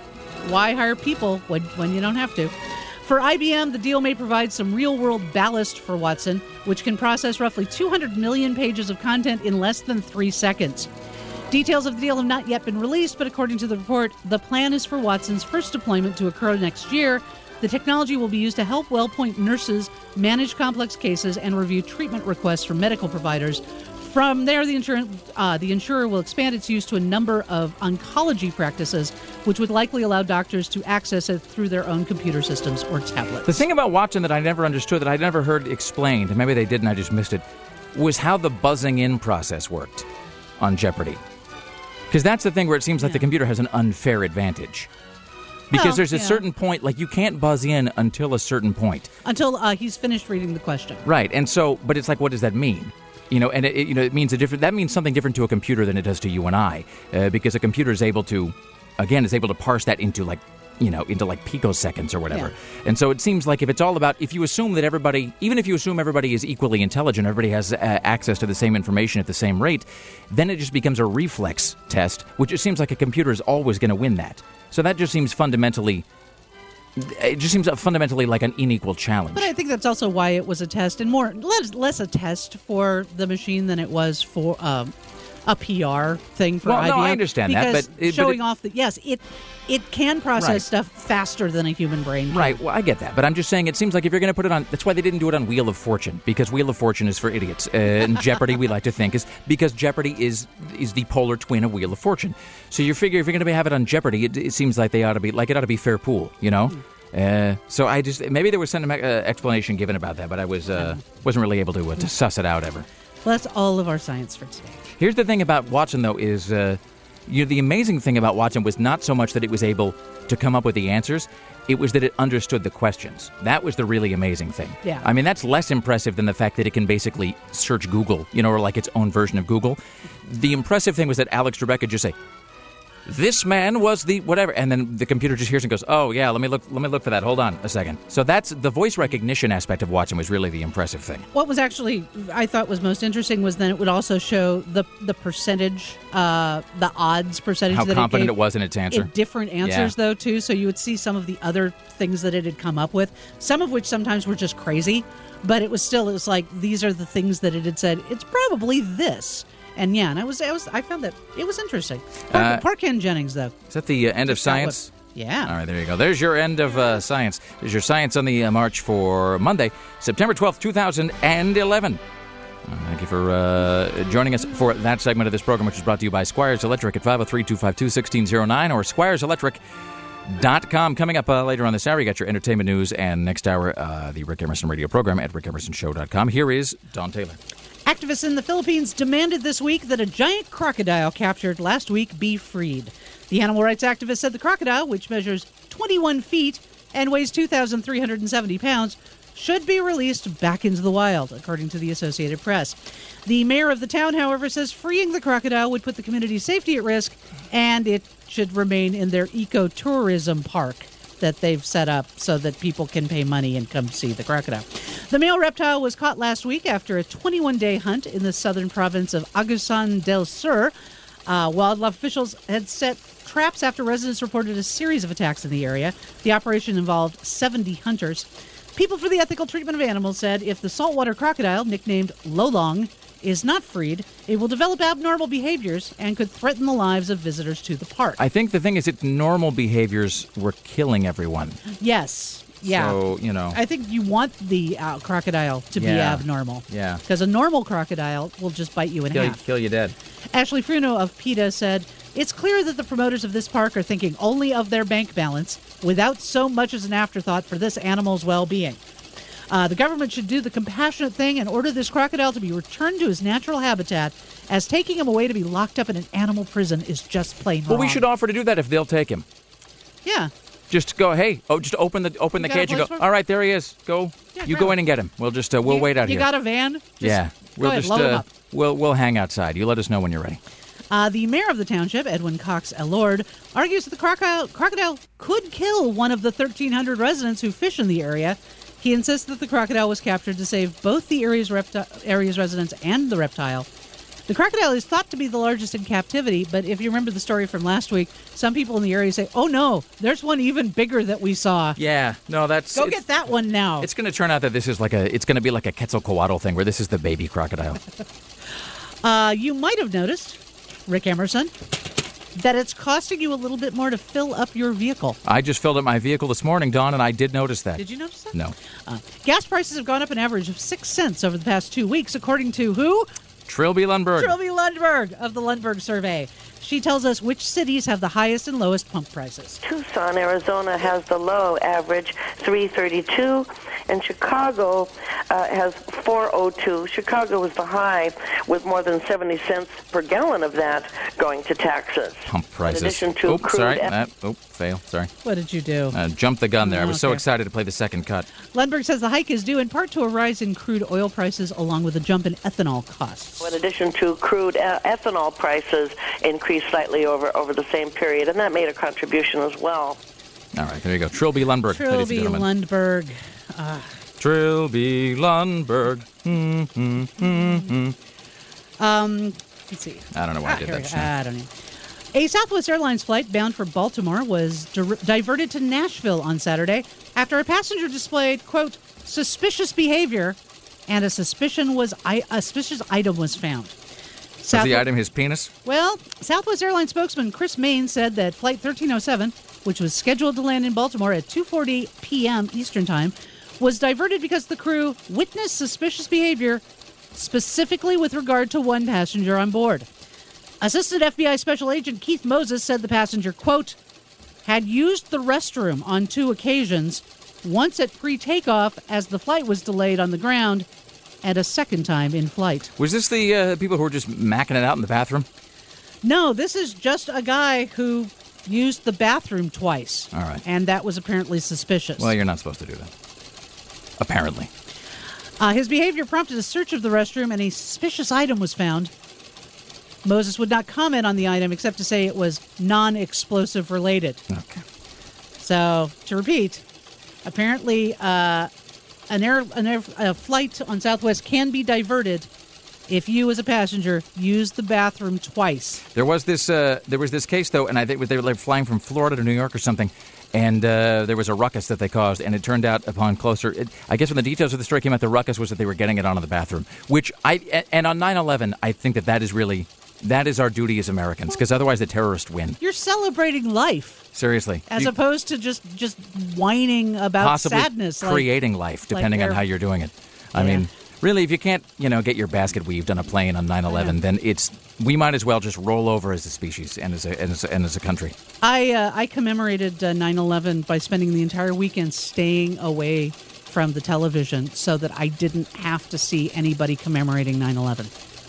why hire people when, when you don't have to? For I B M, the deal may provide some real-world ballast for Watson, which can process roughly two hundred million pages of content in less than three seconds. Details of the deal have not yet been released, but according to the report, the plan is for Watson's first deployment to occur next year. The technology will be used to help WellPoint nurses manage complex cases and review treatment requests from medical providers. From there, the, insurance, uh, the insurer will expand its use to a number of oncology practices, which would likely allow doctors to access it through their own computer systems or tablets. The thing about Watson that I never understood, that I never heard explained, and maybe they did and I just missed it, was how the buzzing in process worked on Jeopardy. Because that's the thing where it seems like Yeah. the computer has an unfair advantage. Because Well, there's a yeah. certain point, like you can't buzz in until a certain point. Until uh, he's finished reading the question. Right, and so, but it's like, what does that mean? You know, and it, you know, it means a different. That means something different to a computer than it does to you and I, uh, because a computer is able to, again, is able to parse that into like, you know, into like picoseconds or whatever. Yeah. And so it seems like if it's all about, if you assume that everybody, even if you assume everybody is equally intelligent, everybody has uh, access to the same information at the same rate, then it just becomes a reflex test, which it seems like a computer is always going to win that. So that just seems fundamentally. It just seems fundamentally like an unequal challenge. But I think that's also why it was a test, and more less, less a test for the machine than it was for um, a P R thing for Well, I B no, M. I understand that, because but it- but showing it- off that yes, it it can process Right. stuff faster than a human brain can. Right, well, I get that. But I'm just saying it seems like if you're going to put it on... That's why they didn't do it on Wheel of Fortune, because Wheel of Fortune is for idiots. Uh, and Jeopardy, we like to think, is because Jeopardy is is the polar twin of Wheel of Fortune. So you figure if you're going to have it on Jeopardy, it, it seems like they ought to be... Like, it ought to be fair pool, you know? Uh, so I just... Maybe there was some uh, explanation given about that, but I was, uh, wasn't really able to, uh, to suss it out ever. Well, that's all of our science for today. Here's the thing about Watson, though, is uh, you know, the amazing thing about Watson was not so much that it was able to come up with the answers, it was that it understood the questions. That was the really amazing thing. Yeah. I mean, that's less impressive than the fact that it can basically search Google, you know, or like its own version of Google. The impressive thing was that Alex Trebek could just say, this man was the whatever, and then the computer just hears and goes, oh yeah, let me look let me look for that. Hold on a second. So that's the voice recognition aspect of watching was really the impressive thing. What was actually I thought was most interesting was then it would also show the the percentage, uh, the odds percentage. How that confident it, gave it was in its answer. In different answers Yeah. though too, so you would see some of the other things that it had come up with, some of which sometimes were just crazy, but it was still it was like these are the things that it had said. It's probably this. And yeah, and I was, I was, I found that it was interesting. Poor, Uh, poor Ken Jennings, though. Is that the uh, end of Just got what- science? Yeah. All right, there you go. There's your end of uh, science. There's your science on the uh, march for Monday, September twelfth, two thousand eleven. Uh, thank you for uh, joining us for that segment of this program, which is brought to you by Squires Electric at five oh three, two five two, one six zero nine or squires electric dot com. Coming up uh, later on this hour, you got your entertainment news, and next hour, uh, the Rick Emerson radio program at rick emerson show dot com. Here is Don Taylor. Activists in the Philippines demanded this week that a giant crocodile captured last week be freed. The animal rights activists said the crocodile, which measures twenty-one feet and weighs two thousand three hundred seventy pounds, should be released back into the wild, according to the Associated Press. The mayor of the town, however, says freeing the crocodile would put the community's safety at risk, and it should remain in their ecotourism park that they've set up so that people can pay money and come see the crocodile. The male reptile was caught last week after a twenty-one day hunt in the southern province of Agusan del Sur. Uh, wildlife officials had set traps after residents reported a series of attacks in the area. The operation involved seventy hunters. People for the Ethical Treatment of Animals said if the saltwater crocodile, nicknamed Lolong, is not freed, it will develop abnormal behaviors and could threaten the lives of visitors to the park. I think the thing is its normal behaviors were killing everyone. Yes. Yeah. So, you know. I think you want the uh, crocodile to be Yeah. abnormal. Yeah. Because a normal crocodile will just bite you in Kill, half. kill you dead. Ashley Fruno of PETA said, it's clear that the promoters of this park are thinking only of their bank balance without so much as an afterthought for this animal's well-being. Uh, the government should do the compassionate thing and order this crocodile to be returned to his natural habitat, as taking him away to be locked up in an animal prison is just plain wrong. Well, we should offer to do that if they'll take him. Yeah. Just go, hey, oh, just open the open the You got a cage and go, place for- all right, there he is. Go. Yeah, you grab go him. in and get him. We'll just, uh, we'll You- wait out you here. got a van? Just yeah. go We'll ahead, just, load him uh, up. we'll, we'll hang outside. You let us know when you're ready. Uh, the mayor of the township, Edwin Cox Elord, argues that the crocodile, crocodile could kill one of the thirteen hundred residents who fish in the area. He insists that the crocodile was captured to save both the area's, repti- area's residents and the reptile. The crocodile is thought to be the largest in captivity, but if you remember the story from last week, some people in the area say, oh no, there's one even bigger that we saw. Yeah. No, that's... Go it's- get that one now. It's going to turn out that this is like a, it's going to be like a Quetzalcoatl thing where this is the baby crocodile. Uh, you might have noticed, Rick Emerson, that it's costing you a little bit more to fill up your vehicle. I just filled up my vehicle this morning, Dawn, and I did notice that. Did you notice that? No. Uh, gas prices have gone up an average of six cents over the past two weeks, according to who? Trilby Lundberg. Trilby Lundberg of the Lundberg Survey. She tells us which cities have the highest and lowest pump prices. Tucson, Arizona has the low average three thirty-two, and Chicago uh, has four oh two. Chicago was the high with more than seventy cents per gallon of that going to taxes. Pump prices. In addition to Oops, crude sorry. eth- Uh, oh, fail. Sorry. What did you do? Uh, jumped the gun there. I was so Okay. excited to play the second cut. Lundberg says the hike is due in part to a rise in crude oil prices along with a jump in ethanol costs. In addition to crude uh, ethanol prices increased slightly over, over the same period, and that made a contribution as well. All right, there you go. Trilby Lundberg. ladies and Trilby gentlemen. Lundberg. Uh, Trilby Lundberg. Hmm, hmm, hmm, hmm. um, let's see. I don't know why Ah, I did here we that. go. I don't know. A Southwest Airlines flight bound for Baltimore was di- diverted to Nashville on Saturday after a passenger displayed, quote, suspicious behavior, and a suspicion was I- a suspicious item was found. Was South- the item his penis? Well, Southwest Airlines spokesman Chris Main said that Flight thirteen oh seven, which was scheduled to land in Baltimore at two forty p.m. Eastern Time, was diverted because the crew witnessed suspicious behavior, specifically with regard to one passenger on board. Assistant F B I Special Agent Keith Moses said the passenger, quote, had used the restroom on two occasions, once at pre-takeoff as the flight was delayed on the ground, and a second time in flight. Was this the uh, people who were just macking it out in the bathroom? No, this is just a guy who used the bathroom twice. All right. And that was apparently suspicious. Well, you're not supposed to do that. Apparently. Uh, his behavior prompted a search of the restroom, and a suspicious item was found. Moses would not comment on the item except to say it was non-explosive related. Okay. So, to repeat, apparently uh, an air, an air a flight on Southwest can be diverted if you, as a passenger, use the bathroom twice. There was this uh, there was this case, though, and I think they were flying from Florida to New York or something, and uh, there was a ruckus that they caused, and it turned out upon closer... It, I guess when the details of the story came out, the ruckus was that they were getting it onto the bathroom, which I... And on nine eleven, I think that that is really... That is our duty as Americans, because otherwise the terrorists win. You're celebrating life. Seriously. As you, opposed to just, just whining about possibly sadness. creating like, life, depending like on how you're doing it. I yeah. mean... Really, if you can't, you know, get your basket weaved on a plane on nine eleven, then it's we might as well just roll over as a species and as a and as a, and as a country. I uh, I commemorated uh, nine eleven by spending the entire weekend staying away from the television so that I didn't have to see anybody commemorating nine eleven.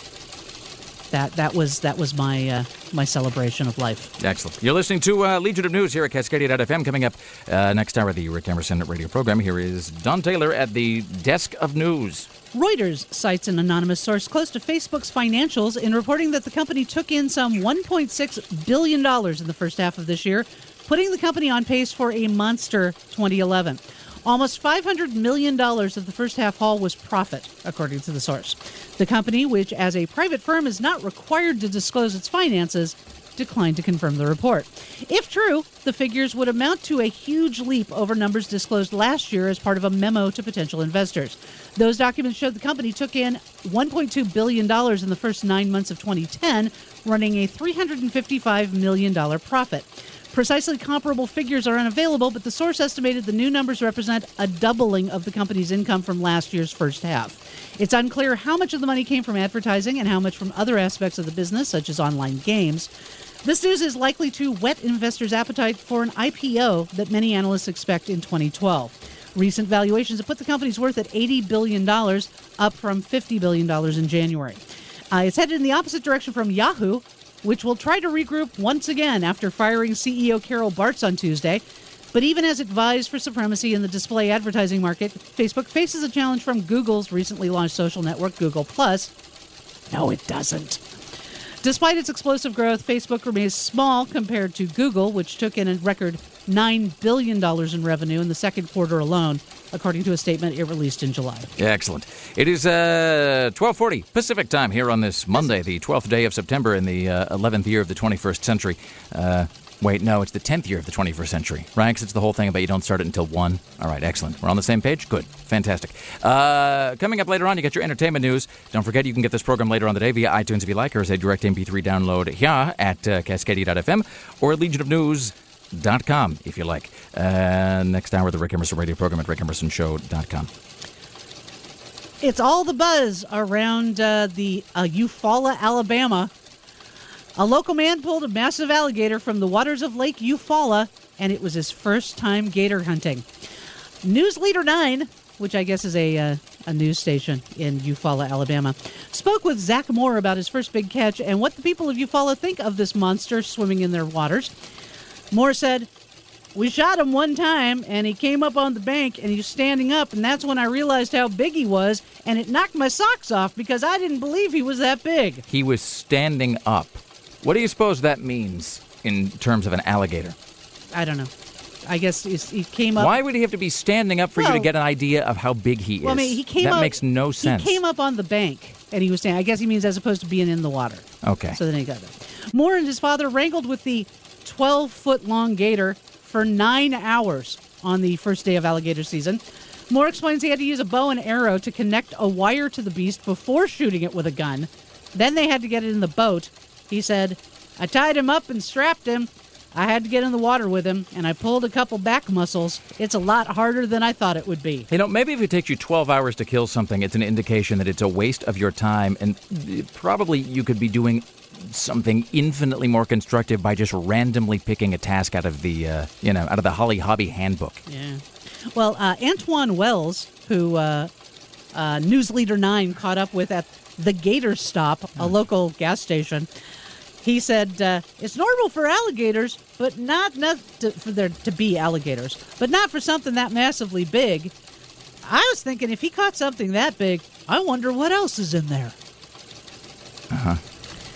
That that was that was my uh, my celebration of life. Excellent. You're listening to uh, Legion of News here at Cascadia dot F M. Coming up uh, next hour of the Rick Emerson radio program. Here is Don Taylor at the desk of news. Reuters cites an anonymous source close to Facebook's financials in reporting that the company took in some one point six billion dollars in the first half of this year, putting the company on pace for a monster twenty eleven. Almost five hundred million dollars of the first half haul was profit, according to the source. The company, which as a private firm is not required to disclose its finances, declined to confirm the report. If true, the figures would amount to a huge leap over numbers disclosed last year as part of a memo to potential investors. Those documents showed the company took in one point two billion dollars in the first nine months of twenty ten, running a three hundred fifty-five million dollars profit. Precisely comparable figures are unavailable, but the source estimated the new numbers represent a doubling of the company's income from last year's first half. It's unclear how much of the money came from advertising and how much from other aspects of the business, such as online games. This news is likely to whet investors' appetite for an I P O that many analysts expect in twenty twelve. Recent valuations have put the company's worth at eighty billion dollars, up from fifty billion dollars in January. Uh, it's headed in the opposite direction from Yahoo, which will try to regroup once again after firing C E O Carol Bartz on Tuesday. But even as it vies for supremacy in the display advertising market, Facebook faces a challenge from Google's recently launched social network, Google Plus. No, it doesn't. Despite its explosive growth, Facebook remains small compared to Google, which took in a record nine billion dollars in revenue in the second quarter alone, according to a statement it released in July. Excellent. It is uh, twelve forty Pacific time here on this Monday, the twelfth day of September in the uh, eleventh year of the twenty-first century. Uh, wait, no, it's the tenth year of the twenty-first century, right? Because it's the whole thing about you don't start it until one. All right, excellent. We're on the same page? Good. Fantastic. Uh, coming up later on, you get your entertainment news. Don't forget, you can get this program later on the day via iTunes if you like, or as a direct M P three download here at uh, Cascadia dot F M or Legion of News dot com if you like. Uh, next hour, the Rick Emerson radio program at rick emerson show dot com. It's all the buzz around uh, the uh, Eufaula, Alabama. A local man pulled a massive alligator from the waters of Lake Eufaula, and it was his first time gator hunting. News Leader nine, which I guess is a uh, a news station in Eufaula, Alabama, spoke with Zach Moore about his first big catch and what the people of Eufaula think of this monster swimming in their waters. Moore said, "We shot him one time, and he came up on the bank, and he was standing up, and that's when I realized how big he was, and it knocked my socks off because I didn't believe he was that big." He was standing up. What do you suppose that means in terms of an alligator? I don't know. I guess he came up... Why would he have to be standing up for well, you to get an idea of how big he is? Well, I mean, he came that up, makes no sense. He came up on the bank, and he was standing. I guess he means as opposed to being in the water. Okay. So then he got it. Moore and his father wrangled with the twelve-foot-long gator for nine hours on the first day of alligator season. Moore explains he had to use a bow and arrow to connect a wire to the beast before shooting it with a gun. Then they had to get it in the boat. He said, "I tied him up and strapped him. I had to get in the water with him, and I pulled a couple back muscles. It's a lot harder than I thought it would be." You know, maybe if it takes you twelve hours to kill something, it's an indication that it's a waste of your time, and probably you could be doing something infinitely more constructive by just randomly picking a task out of the, uh, you know, out of the Holly Hobby handbook. Yeah. Well, uh, Antoine Wells, who uh, uh, News Leader nine caught up with at the Gator Stop, a local gas station, he said, uh, "It's normal for alligators, but not, not to, for there to be alligators, but not for something that massively big. I was thinking if he caught something that big, I wonder what else is in there." Uh-huh.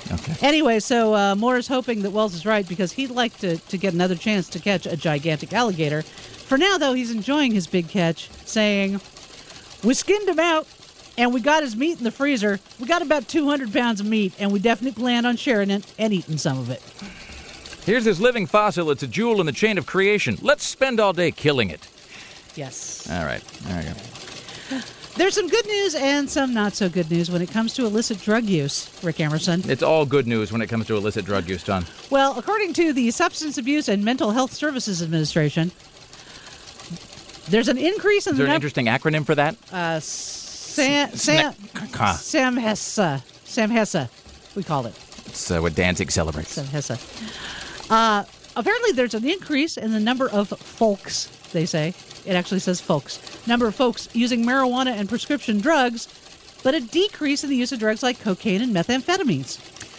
Okay. Anyway, so uh, Moore is hoping that Wells is right because he'd like to, to get another chance to catch a gigantic alligator. For now, though, he's enjoying his big catch, saying, "We skinned him out, and we got his meat in the freezer. We got about two hundred pounds of meat, and we definitely plan on sharing it and eating some of it." Here's this living fossil. It's a jewel in the chain of creation. Let's spend all day killing it. Yes. All right. There you go. There's some good news and some not so good news when it comes to illicit drug use, Rick Emerson. It's all good news when it comes to illicit drug use, Don. Well, according to the Substance Abuse and Mental Health Services Administration, there's an increase in Is the there an num- interesting acronym for that? Uh, Sam, Sam, Snack- Samhesa. Samhesa, we call it. It's uh, what Danzig celebrates. Samhesa. Uh, apparently, there's an increase in the number of folks, they say. It actually says folks. Number of folks using marijuana and prescription drugs, but a decrease in the use of drugs like cocaine and methamphetamines.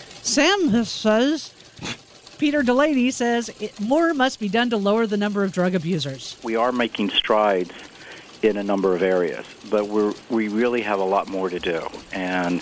Sam says, Peter Delaney says, it, more must be done to lower the number of drug abusers. We are making strides in a number of areas, but we're, we really have a lot more to do. And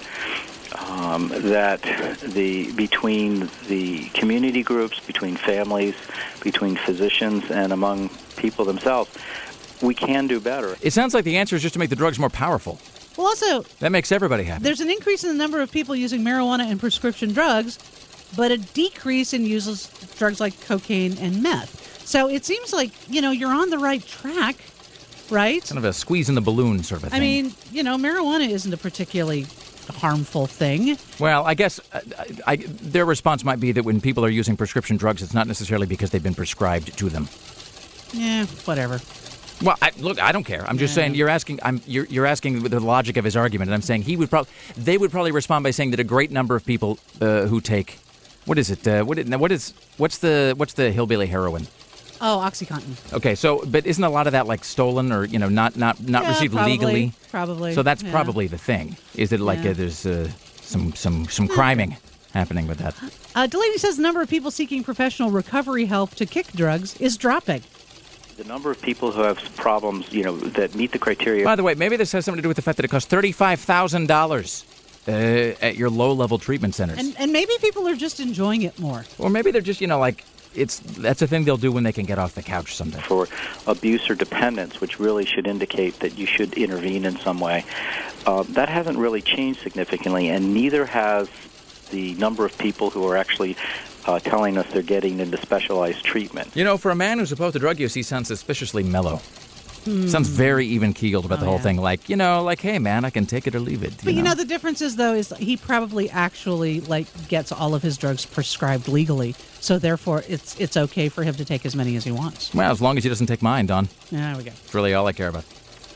um, that the between the community groups, between families, between physicians, and among people themselves, we can do better. It sounds like the answer is just to make the drugs more powerful. Well, also, that makes everybody happy. There's an increase in the number of people using marijuana and prescription drugs, but a decrease in uses of drugs like cocaine and meth. So it seems like, you know, you're on the right track, right? Kind of a squeeze in the balloon sort of a thing. I mean, you know, marijuana isn't a particularly harmful thing. Well, I guess uh, I, their response might be that when people are using prescription drugs, it's not necessarily because they've been prescribed to them. Yeah, whatever. Well, I, look, I don't care. I'm just yeah. saying you're asking. I'm you're, you're asking the logic of his argument, and I'm saying he would probably. They would probably respond by saying that a great number of people uh, who take, what is it? Uh, what is, what is what's the what's the hillbilly heroin? Oh, OxyContin. Okay, so but isn't a lot of that like stolen or you know not not not yeah, received probably, legally? Probably. So that's yeah. probably the thing. Is that like yeah. uh, there's uh, some some some criming happening with that? Uh, Delaney says the number of people seeking professional recovery help to kick drugs is dropping. The number of people who have problems, you know, that meet the criteria. By the way, maybe this has something to do with the fact that it costs thirty-five thousand dollars uh, at your low-level treatment centers. And, and maybe people are just enjoying it more. Or maybe they're just, you know, like, it's that's a thing they'll do when they can get off the couch someday. For abuse or dependence, which really should indicate that you should intervene in some way. Uh, that hasn't really changed significantly, and neither has the number of people who are actually Uh, telling us they're getting into specialized treatment. You know, for a man who's opposed to drug use, he sounds suspiciously mellow. Hmm. Sounds very even-keeled about oh, the whole yeah. thing. Like, you know, like, hey, man, I can take it or leave it. You But, you know? know, the difference is, though, is he probably actually, like, gets all of his drugs prescribed legally. So, therefore, it's it's okay for him to take as many as he wants. Well, as long as he doesn't take mine, Don. There we go. That's really all I care about.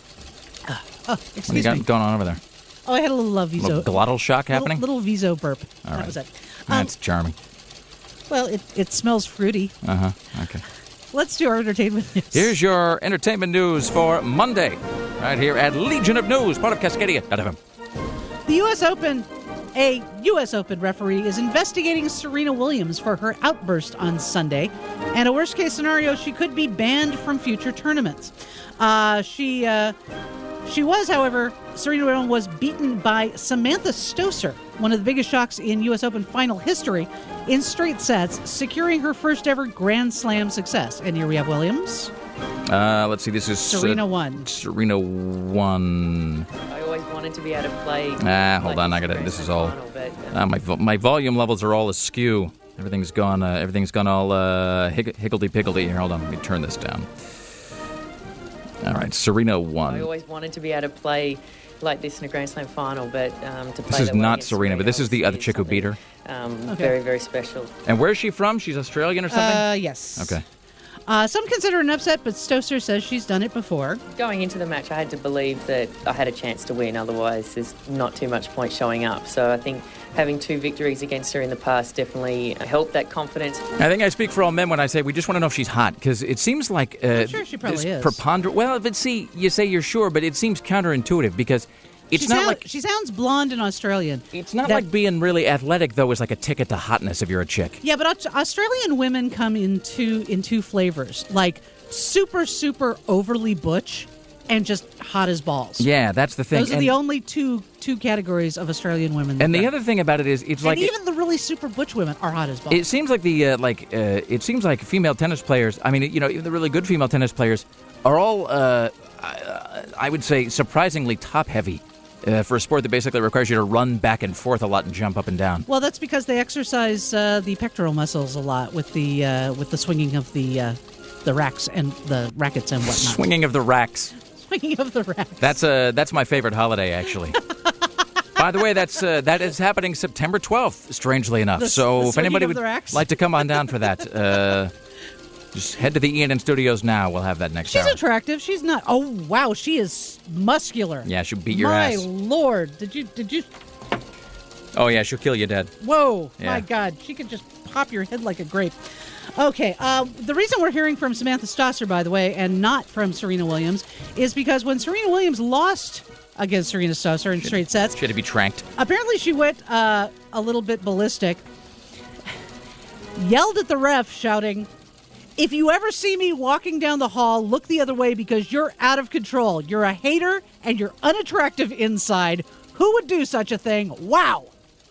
Uh, oh, excuse what do you got me. going on over there? Oh, I had a little uh, viso. A little glottal shock happening? Little, little viso burp. All that right. was it. Um, That's charming. Well, it, it smells fruity. Uh-huh. Okay. Let's do our entertainment news. Here's your entertainment news for Monday, right here at Legion of News, part of Cascadia dot F M. The U S Open, a U S Open referee is investigating Serena Williams for her outburst on Sunday. And a worst-case scenario, she could be banned from future tournaments. Uh, she, uh, she was, however, Serena Williams was beaten by Samantha Stosur, one of the biggest shocks in U S Open final history, in straight sets, securing her first ever Grand Slam success. And here we have Williams. Uh, let's see, this is... Serena uh, won. Serena won. I always wanted to be able to play... Ah, hold on, I gotta... This is all... Uh, my my volume levels are all askew. Everything's gone, uh, everything's gone all uh, hig- higgledy-piggledy. Here, hold on, let me turn this down. All right, Serena won. I always wanted to be able to play like this in a Grand Slam final, but um, to play This is that way not against Serena, but this is the other chick who beat her. Um, Okay. Very, very special. And where's she from? She's Australian or something? Uh, yes. Okay. Uh, some consider it an upset, but Stosur says she's done it before. Going into the match, I had to believe that I had a chance to win. Otherwise, there's not too much point showing up. So I think having two victories against her in the past definitely helped that confidence. I think I speak for all men when I say we just want to know if she's hot, because it seems like... Uh, I'm sure she probably this is. Preponderant. Well, but see, you say you're sure, but it seems counterintuitive, because it's she not sound- like... She sounds blonde and Australian. It's not That- like being really athletic, though, is like a ticket to hotness if you're a chick. Yeah, but Aust- Australian women come in two, in two flavors. Like super, super overly butch and just hot as balls. Yeah, that's the thing. Those are and, the only two two categories of Australian women. And the that, other thing about it is, it's and like even the really super butch women are hot as balls. It seems like the uh, like uh, it seems like female tennis players. I mean, you know, even the really good female tennis players are all, uh, I, I would say, surprisingly top heavy. Uh, for a sport that basically requires you to run back and forth a lot and jump up and down. Well, that's because they exercise uh, the pectoral muscles a lot with the uh, with the swinging of the uh, the racks and the rackets and whatnot. Swinging of the racks. Swinging of the racks. That's uh, that's my favorite holiday, actually. By the way, that's uh, that is happening September twelfth. Strangely enough, The- so the if anybody swinging of would the racks? like to come on down for that, uh, just head to the E N N Studios now. We'll have that next She's hour. attractive. She's not. Oh wow, she is muscular. Yeah, she'll beat your My ass. lord, did you did you? Oh yeah, she'll kill you dead. Whoa, Yeah. my God, she could just pop your head like a grape. Okay, uh, the reason we're hearing from Samantha Stosser, by the way, and not from Serena Williams, is because when Serena Williams lost against Serena Stosser in straight sets, She had to be tranked. apparently she went uh, a little bit ballistic, yelled at the ref, shouting, "If you ever see me walking down the hall, look the other way because you're out of control. You're a hater and you're unattractive inside. Who would do such a thing? Wow."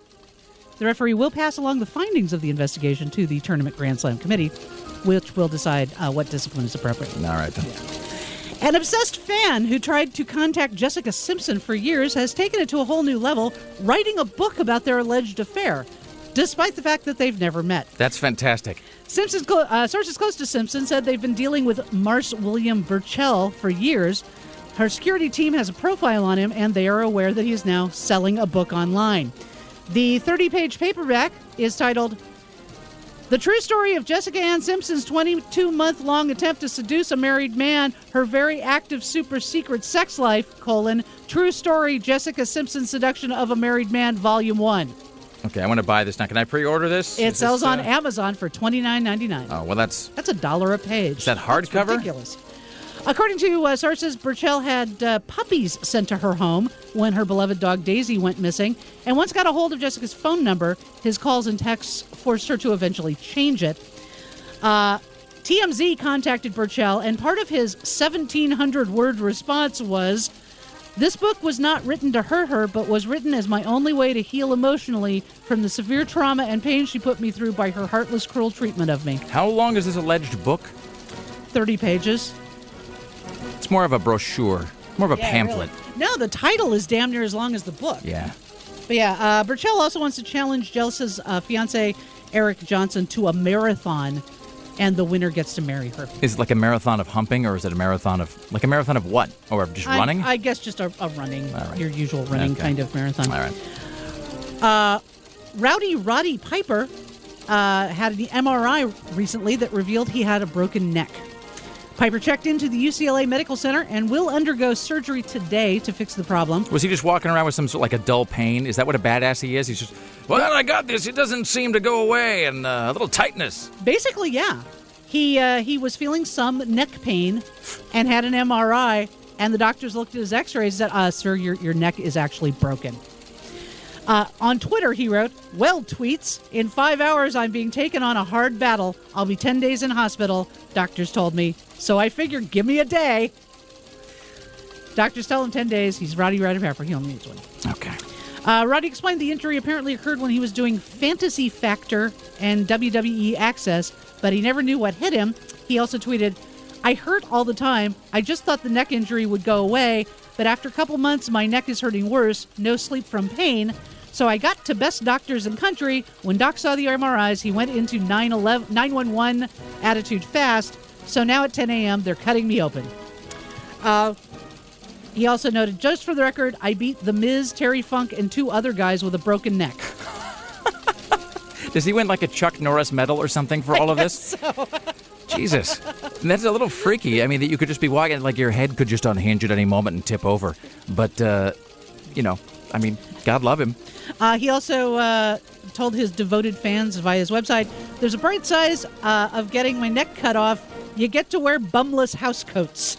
The referee will pass along the findings of the investigation to the Tournament Grand Slam Committee, which will decide uh, what discipline is appropriate. All right, then. An obsessed fan who tried to contact Jessica Simpson for years has taken it to a whole new level, writing a book about their alleged affair, despite the fact that they've never met. That's fantastic. Simpson's clo- uh, sources close to Simpson said they've been dealing with Mars William Burchell for years. Her security team has a profile on him, and they are aware that he is now selling a book online. The thirty-page paperback is titled "The True Story of Jessica Ann Simpson's twenty-two-month-long attempt to seduce a married man, her very active super-secret sex life, colon, True Story Jessica Simpson's Seduction of a Married Man, Volume one. Okay, I want to buy this now. Can I pre-order this? It Is sells this, on uh, Amazon for twenty-nine ninety-nine. Oh, well, that's... That's a dollar a page. Is that That's hardcover? ridiculous. According to uh, sources, Burchell had uh, puppies sent to her home when her beloved dog Daisy went missing, and once got a hold of Jessica's phone number. His calls and texts forced her to eventually change it. Uh, T M Z contacted Burchell, and part of his seventeen hundred word response was, "This book was not written to hurt her, but was written as my only way to heal emotionally from the severe trauma and pain she put me through by her heartless, cruel treatment of me." How long is this alleged book? thirty pages. It's more of a brochure, more of a Yeah, pamphlet. really. No, the title is damn near as long as the book. Yeah. But yeah, uh, Burchell also wants to challenge Jessica's uh, fiance, Eric Johnson, to a marathon, and the winner gets to marry her. Is it like a marathon of humping, or is it a marathon of... Like a marathon of what? Or just I- running? I, guess just a, a running, All right. your usual running Okay. kind of marathon. All right. Uh, Rowdy Roddy Piper uh, had an M R I recently that revealed he had a broken neck. Piper checked into the U C L A Medical Center and will undergo surgery today to fix the problem. Was he just walking around with some sort of like a dull pain? Is that what a badass he is? He's just, well, I got this. It doesn't seem to go away, and uh, a little tightness. Basically, yeah. He uh, he was feeling some neck pain and had an M R I, and the doctors looked at his x-rays and said, uh, sir, your, your neck is actually broken. Uh, on Twitter, he wrote, "Well, tweets, in five hours I'm being taken on a hard battle. I'll be ten days in hospital, doctors told me. So I figured, give me a day." Doctors tell him ten days. He's Roddy Roddy Piper. He only needs one. Okay. Uh, Roddy explained the injury apparently occurred when he was doing Fantasy Factor and W W E Access, but he never knew what hit him. He also tweeted, "I hurt all the time. I just thought the neck injury would go away, but after a couple months, my neck is hurting worse. No sleep from pain. So I got to best doctors in country. When Doc saw the M R Is, he went into nine one one attitude fast. So now at ten a.m., they're cutting me open." Uh, he also noted, "Just for the record, I beat The Miz, Terry Funk, and two other guys with a broken neck." Does he win like a Chuck Norris medal or something for all of this? So. Jesus. And that's a little freaky. I mean, that you could just be walking, like your head could just unhinge at any moment and tip over. But, uh, you know, I mean, God love him. Uh, he also uh, told his devoted fans via his website, "There's a bright side uh, of getting my neck cut off. You get to wear bumless housecoats."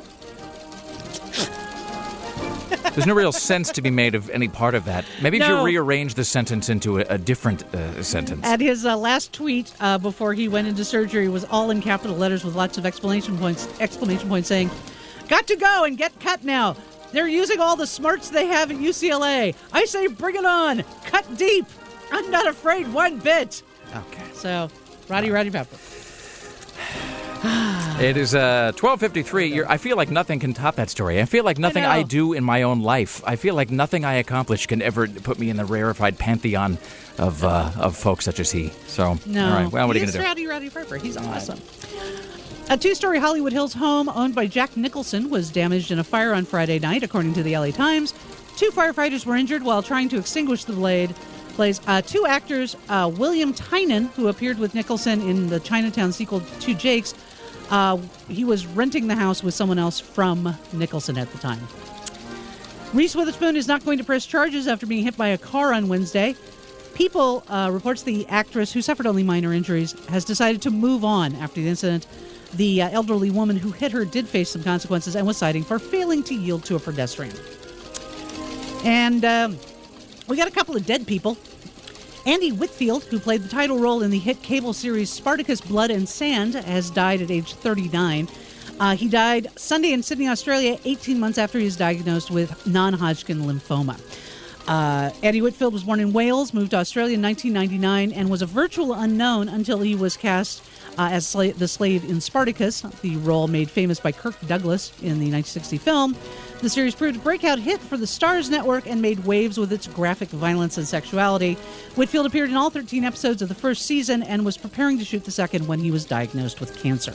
There's no real sense to be made of any part of that. Maybe if No. you rearrange the sentence into a, a different uh, sentence. And his uh, last tweet uh, before he went into surgery was all in capital letters with lots of exclamation points, exclamation points saying, Got to go and get cut now. They're using all the smarts they have at U C L A. I say bring it on. Cut deep. I'm not afraid one bit. Okay. So, Roddy Roddy Piper. It is uh, twelve fifty-three. You're, I feel like nothing can top that story. I feel like nothing I, I do in my own life. I feel like nothing I accomplish can ever put me in the rarefied pantheon of uh, of folks such as he. So, no. all right. Well, what are you going to do? Roddy Roddy Piper. He's awesome. A two-story Hollywood Hills home owned by Jack Nicholson was damaged in a fire on Friday night, according to the L A Times. Two firefighters were injured while trying to extinguish the blade. Blaze. Uh, two actors, uh, William Tynan, who appeared with Nicholson in the Chinatown sequel to Jake's, uh, he was renting the house with someone else from Nicholson at the time. Reese Witherspoon is not going to press charges after being hit by a car on Wednesday. People uh, reports the actress, who suffered only minor injuries, has decided to move on after the incident. The uh, elderly woman who hit her did face some consequences and was cited for failing to yield to a pedestrian. And um, we got a couple of dead people. Andy Whitfield, who played the title role in the hit cable series Spartacus Blood and Sand, has died at age thirty-nine. Uh, he died Sunday in Sydney, Australia, eighteen months after he was diagnosed with non-Hodgkin lymphoma. Uh, Andy Whitfield was born in Wales, moved to Australia in nineteen ninety-nine, and was a virtual unknown until he was cast uh, as sla- the slave in Spartacus, the role made famous by Kirk Douglas in the nineteen sixty film. The series proved a breakout hit for the Starz Network and made waves with its graphic violence and sexuality. Whitfield appeared in all thirteen episodes of the first season and was preparing to shoot the second when he was diagnosed with cancer.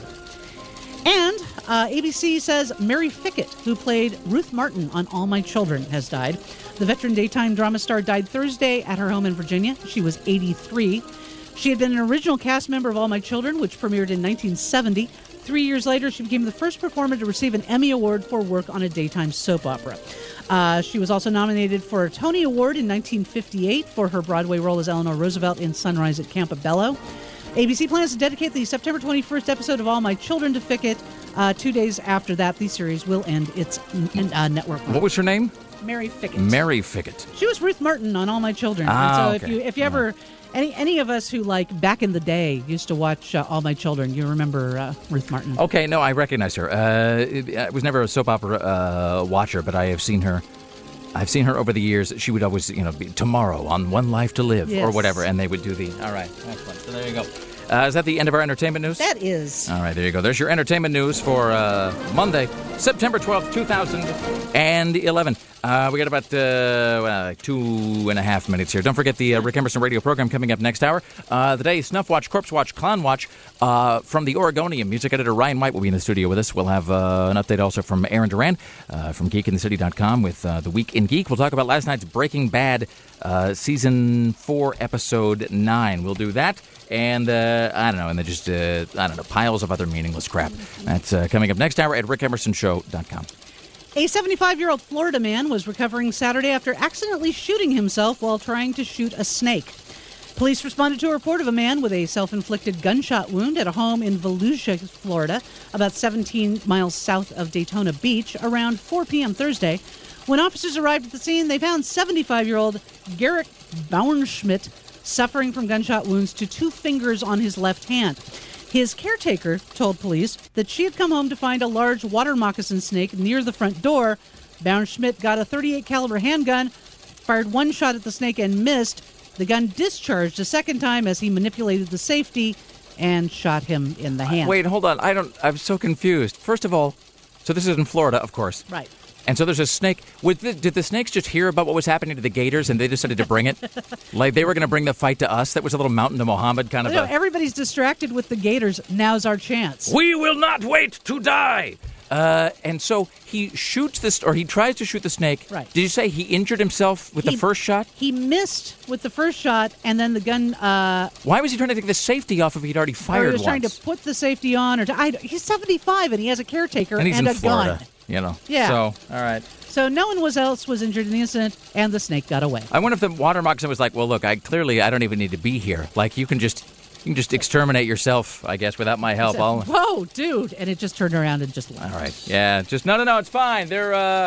And uh, A B C says Mary Fickett, who played Ruth Martin on All My Children, has died. The veteran daytime drama star died Thursday at her home in Virginia. She was eighty-three. She had been an original cast member of All My Children, which premiered in nineteen seventy. Three years later, she became the first performer to receive an Emmy Award for work on a daytime soap opera. Uh, she was also nominated for a Tony Award in nineteen fifty-eight for her Broadway role as Eleanor Roosevelt in Sunrise at Campobello. A B C plans to dedicate the September twenty-first episode of All My Children to Fickett. Uh, two days after that, the series will end its uh, network run. What was her name? Mary Fickett. Mary Fickett. She was Ruth Martin on All My Children. Ah, and so okay. if you if you ever, any any of us who, like, back in the day used to watch uh, All My Children, you remember uh, Ruth Martin. Okay, no, I recognize her. Uh, it, I was never a soap opera uh, watcher, but I have seen her. I've seen her over the years. She would always, you know, be tomorrow on One Life to Live Yes. or whatever, and they would do the. All right, excellent. So there you go. Uh, is that the end of our entertainment news? That is. All right, there you go. There's your entertainment news for uh, Monday, September twelfth, two thousand eleven. Uh, we got about uh, well, like two and a half minutes here. Don't forget the uh, Rick Emerson radio program coming up next hour. Uh, the day, Snuff Watch, Corpse Watch, Clown Watch uh, from the Oregonian. Music editor Ryan White will be in the studio with us. We'll have uh, an update also from Aaron Duran uh, from geek in the city dot com with uh, the Week in Geek. We'll talk about last night's Breaking Bad uh, season four, episode nine. We'll do that. And, uh, I don't know, and then just, uh, I don't know, piles of other meaningless crap. That's uh, coming up next hour at rick emerson show dot com. A seventy-five-year-old Florida man was recovering Saturday after accidentally shooting himself while trying to shoot a snake. Police responded to a report of a man with a self-inflicted gunshot wound at a home in Volusia, Florida, about seventeen miles south of Daytona Beach, around four p.m. Thursday. When officers arrived at the scene, they found seventy-five-year-old Garrett Bauernschmidt suffering from gunshot wounds to two fingers on his left hand. His caretaker told police that she had come home to find a large water moccasin snake near the front door. Bauernschmidt got a thirty-eight caliber handgun, fired one shot at the snake and missed. The gun discharged a second time as he manipulated the safety and shot him in the hand. Wait, hold on. I don't. I'm so confused. First of all, so this is in Florida, of course. Right. And so there's a snake. With the, did the snakes just hear about what was happening to the gators and they decided to bring it? Like they were going to bring the fight to us? That was a little Mountain to Muhammad kind of No, a... everybody's distracted with the gators. Now's our chance. We will not wait to die! Uh, and so he shoots this, or he tries to shoot the snake. Right. Did you say he injured himself with He- the first shot? He missed with the first shot, and then the gun... Uh, Why was he trying to take the safety off if he'd already or fired he was once? trying to put the safety on. Or to, I, he's seventy-five, and he has a caretaker and and, he's in a Florida, gun. you know. Yeah. So, all right. So no one was else was injured in the incident, and the snake got away. I wonder if the water moccasin was like, well, look, I clearly I don't even need to be here. Like, you can just you can just exterminate yourself, I guess, without my help. Said, I'll... Whoa, dude! And it just turned around and just left. All right. Yeah, just, no, no, no, it's fine. They're, uh,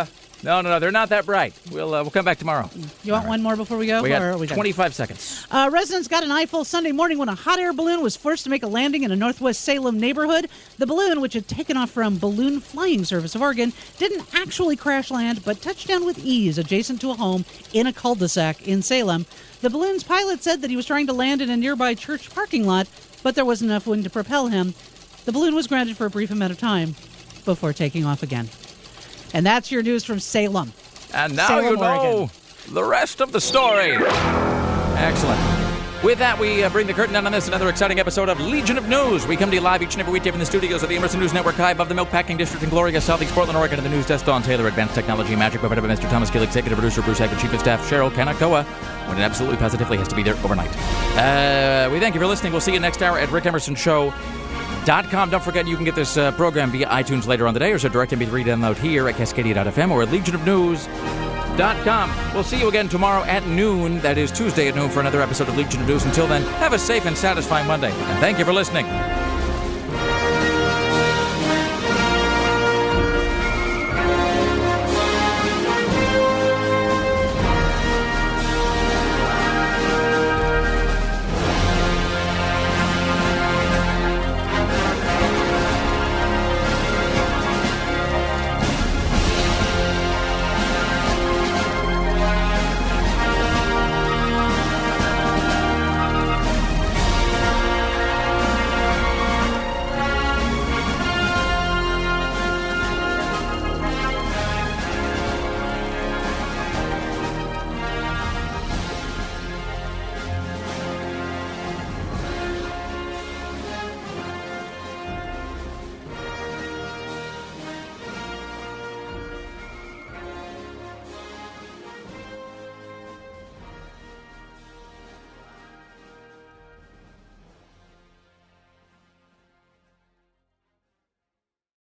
No, no, no. They're not that bright. We'll uh, we'll come back tomorrow. You want right. one more before we go? We got or we twenty-five got seconds. Uh, residents got an eyeful Sunday morning when a hot air balloon was forced to make a landing in a northwest Salem neighborhood. The balloon, which had taken off from Balloon Flying Service of Oregon, didn't actually crash land, but touched down with ease adjacent to a home in a cul-de-sac in Salem. The balloon's pilot said that he was trying to land in a nearby church parking lot, but there wasn't enough wind to propel him. The balloon was grounded for a brief amount of time before taking off again. And that's your news from Salem. And now Salem, you know Oregon. the rest of the story. Excellent. With that, we uh, bring the curtain down on this, another exciting episode of Legion of News. We come to you live each and every weekday from the studios of the Emerson News Network, high above the Milkpacking District in glorious Southeast Portland, Oregon. And the news desk, Don Taylor, Advanced Technology Magic, provided by Mister Thomas Gill, Executive Producer Bruce Haggard, Chief of Staff Cheryl Kanakoa, when it absolutely positively has to be there overnight. Uh, we thank you for listening. We'll see you next hour at Rick Emerson Show. Dot com. Don't forget you can get this uh, program via iTunes later on the day, or so direct M P three download here at Cascadia dot f m or at legion of news dot com. We'll see you again tomorrow at noon. That is Tuesday at noon for another episode of Legion of News. Until then, have a safe and satisfying Monday. And thank you for listening.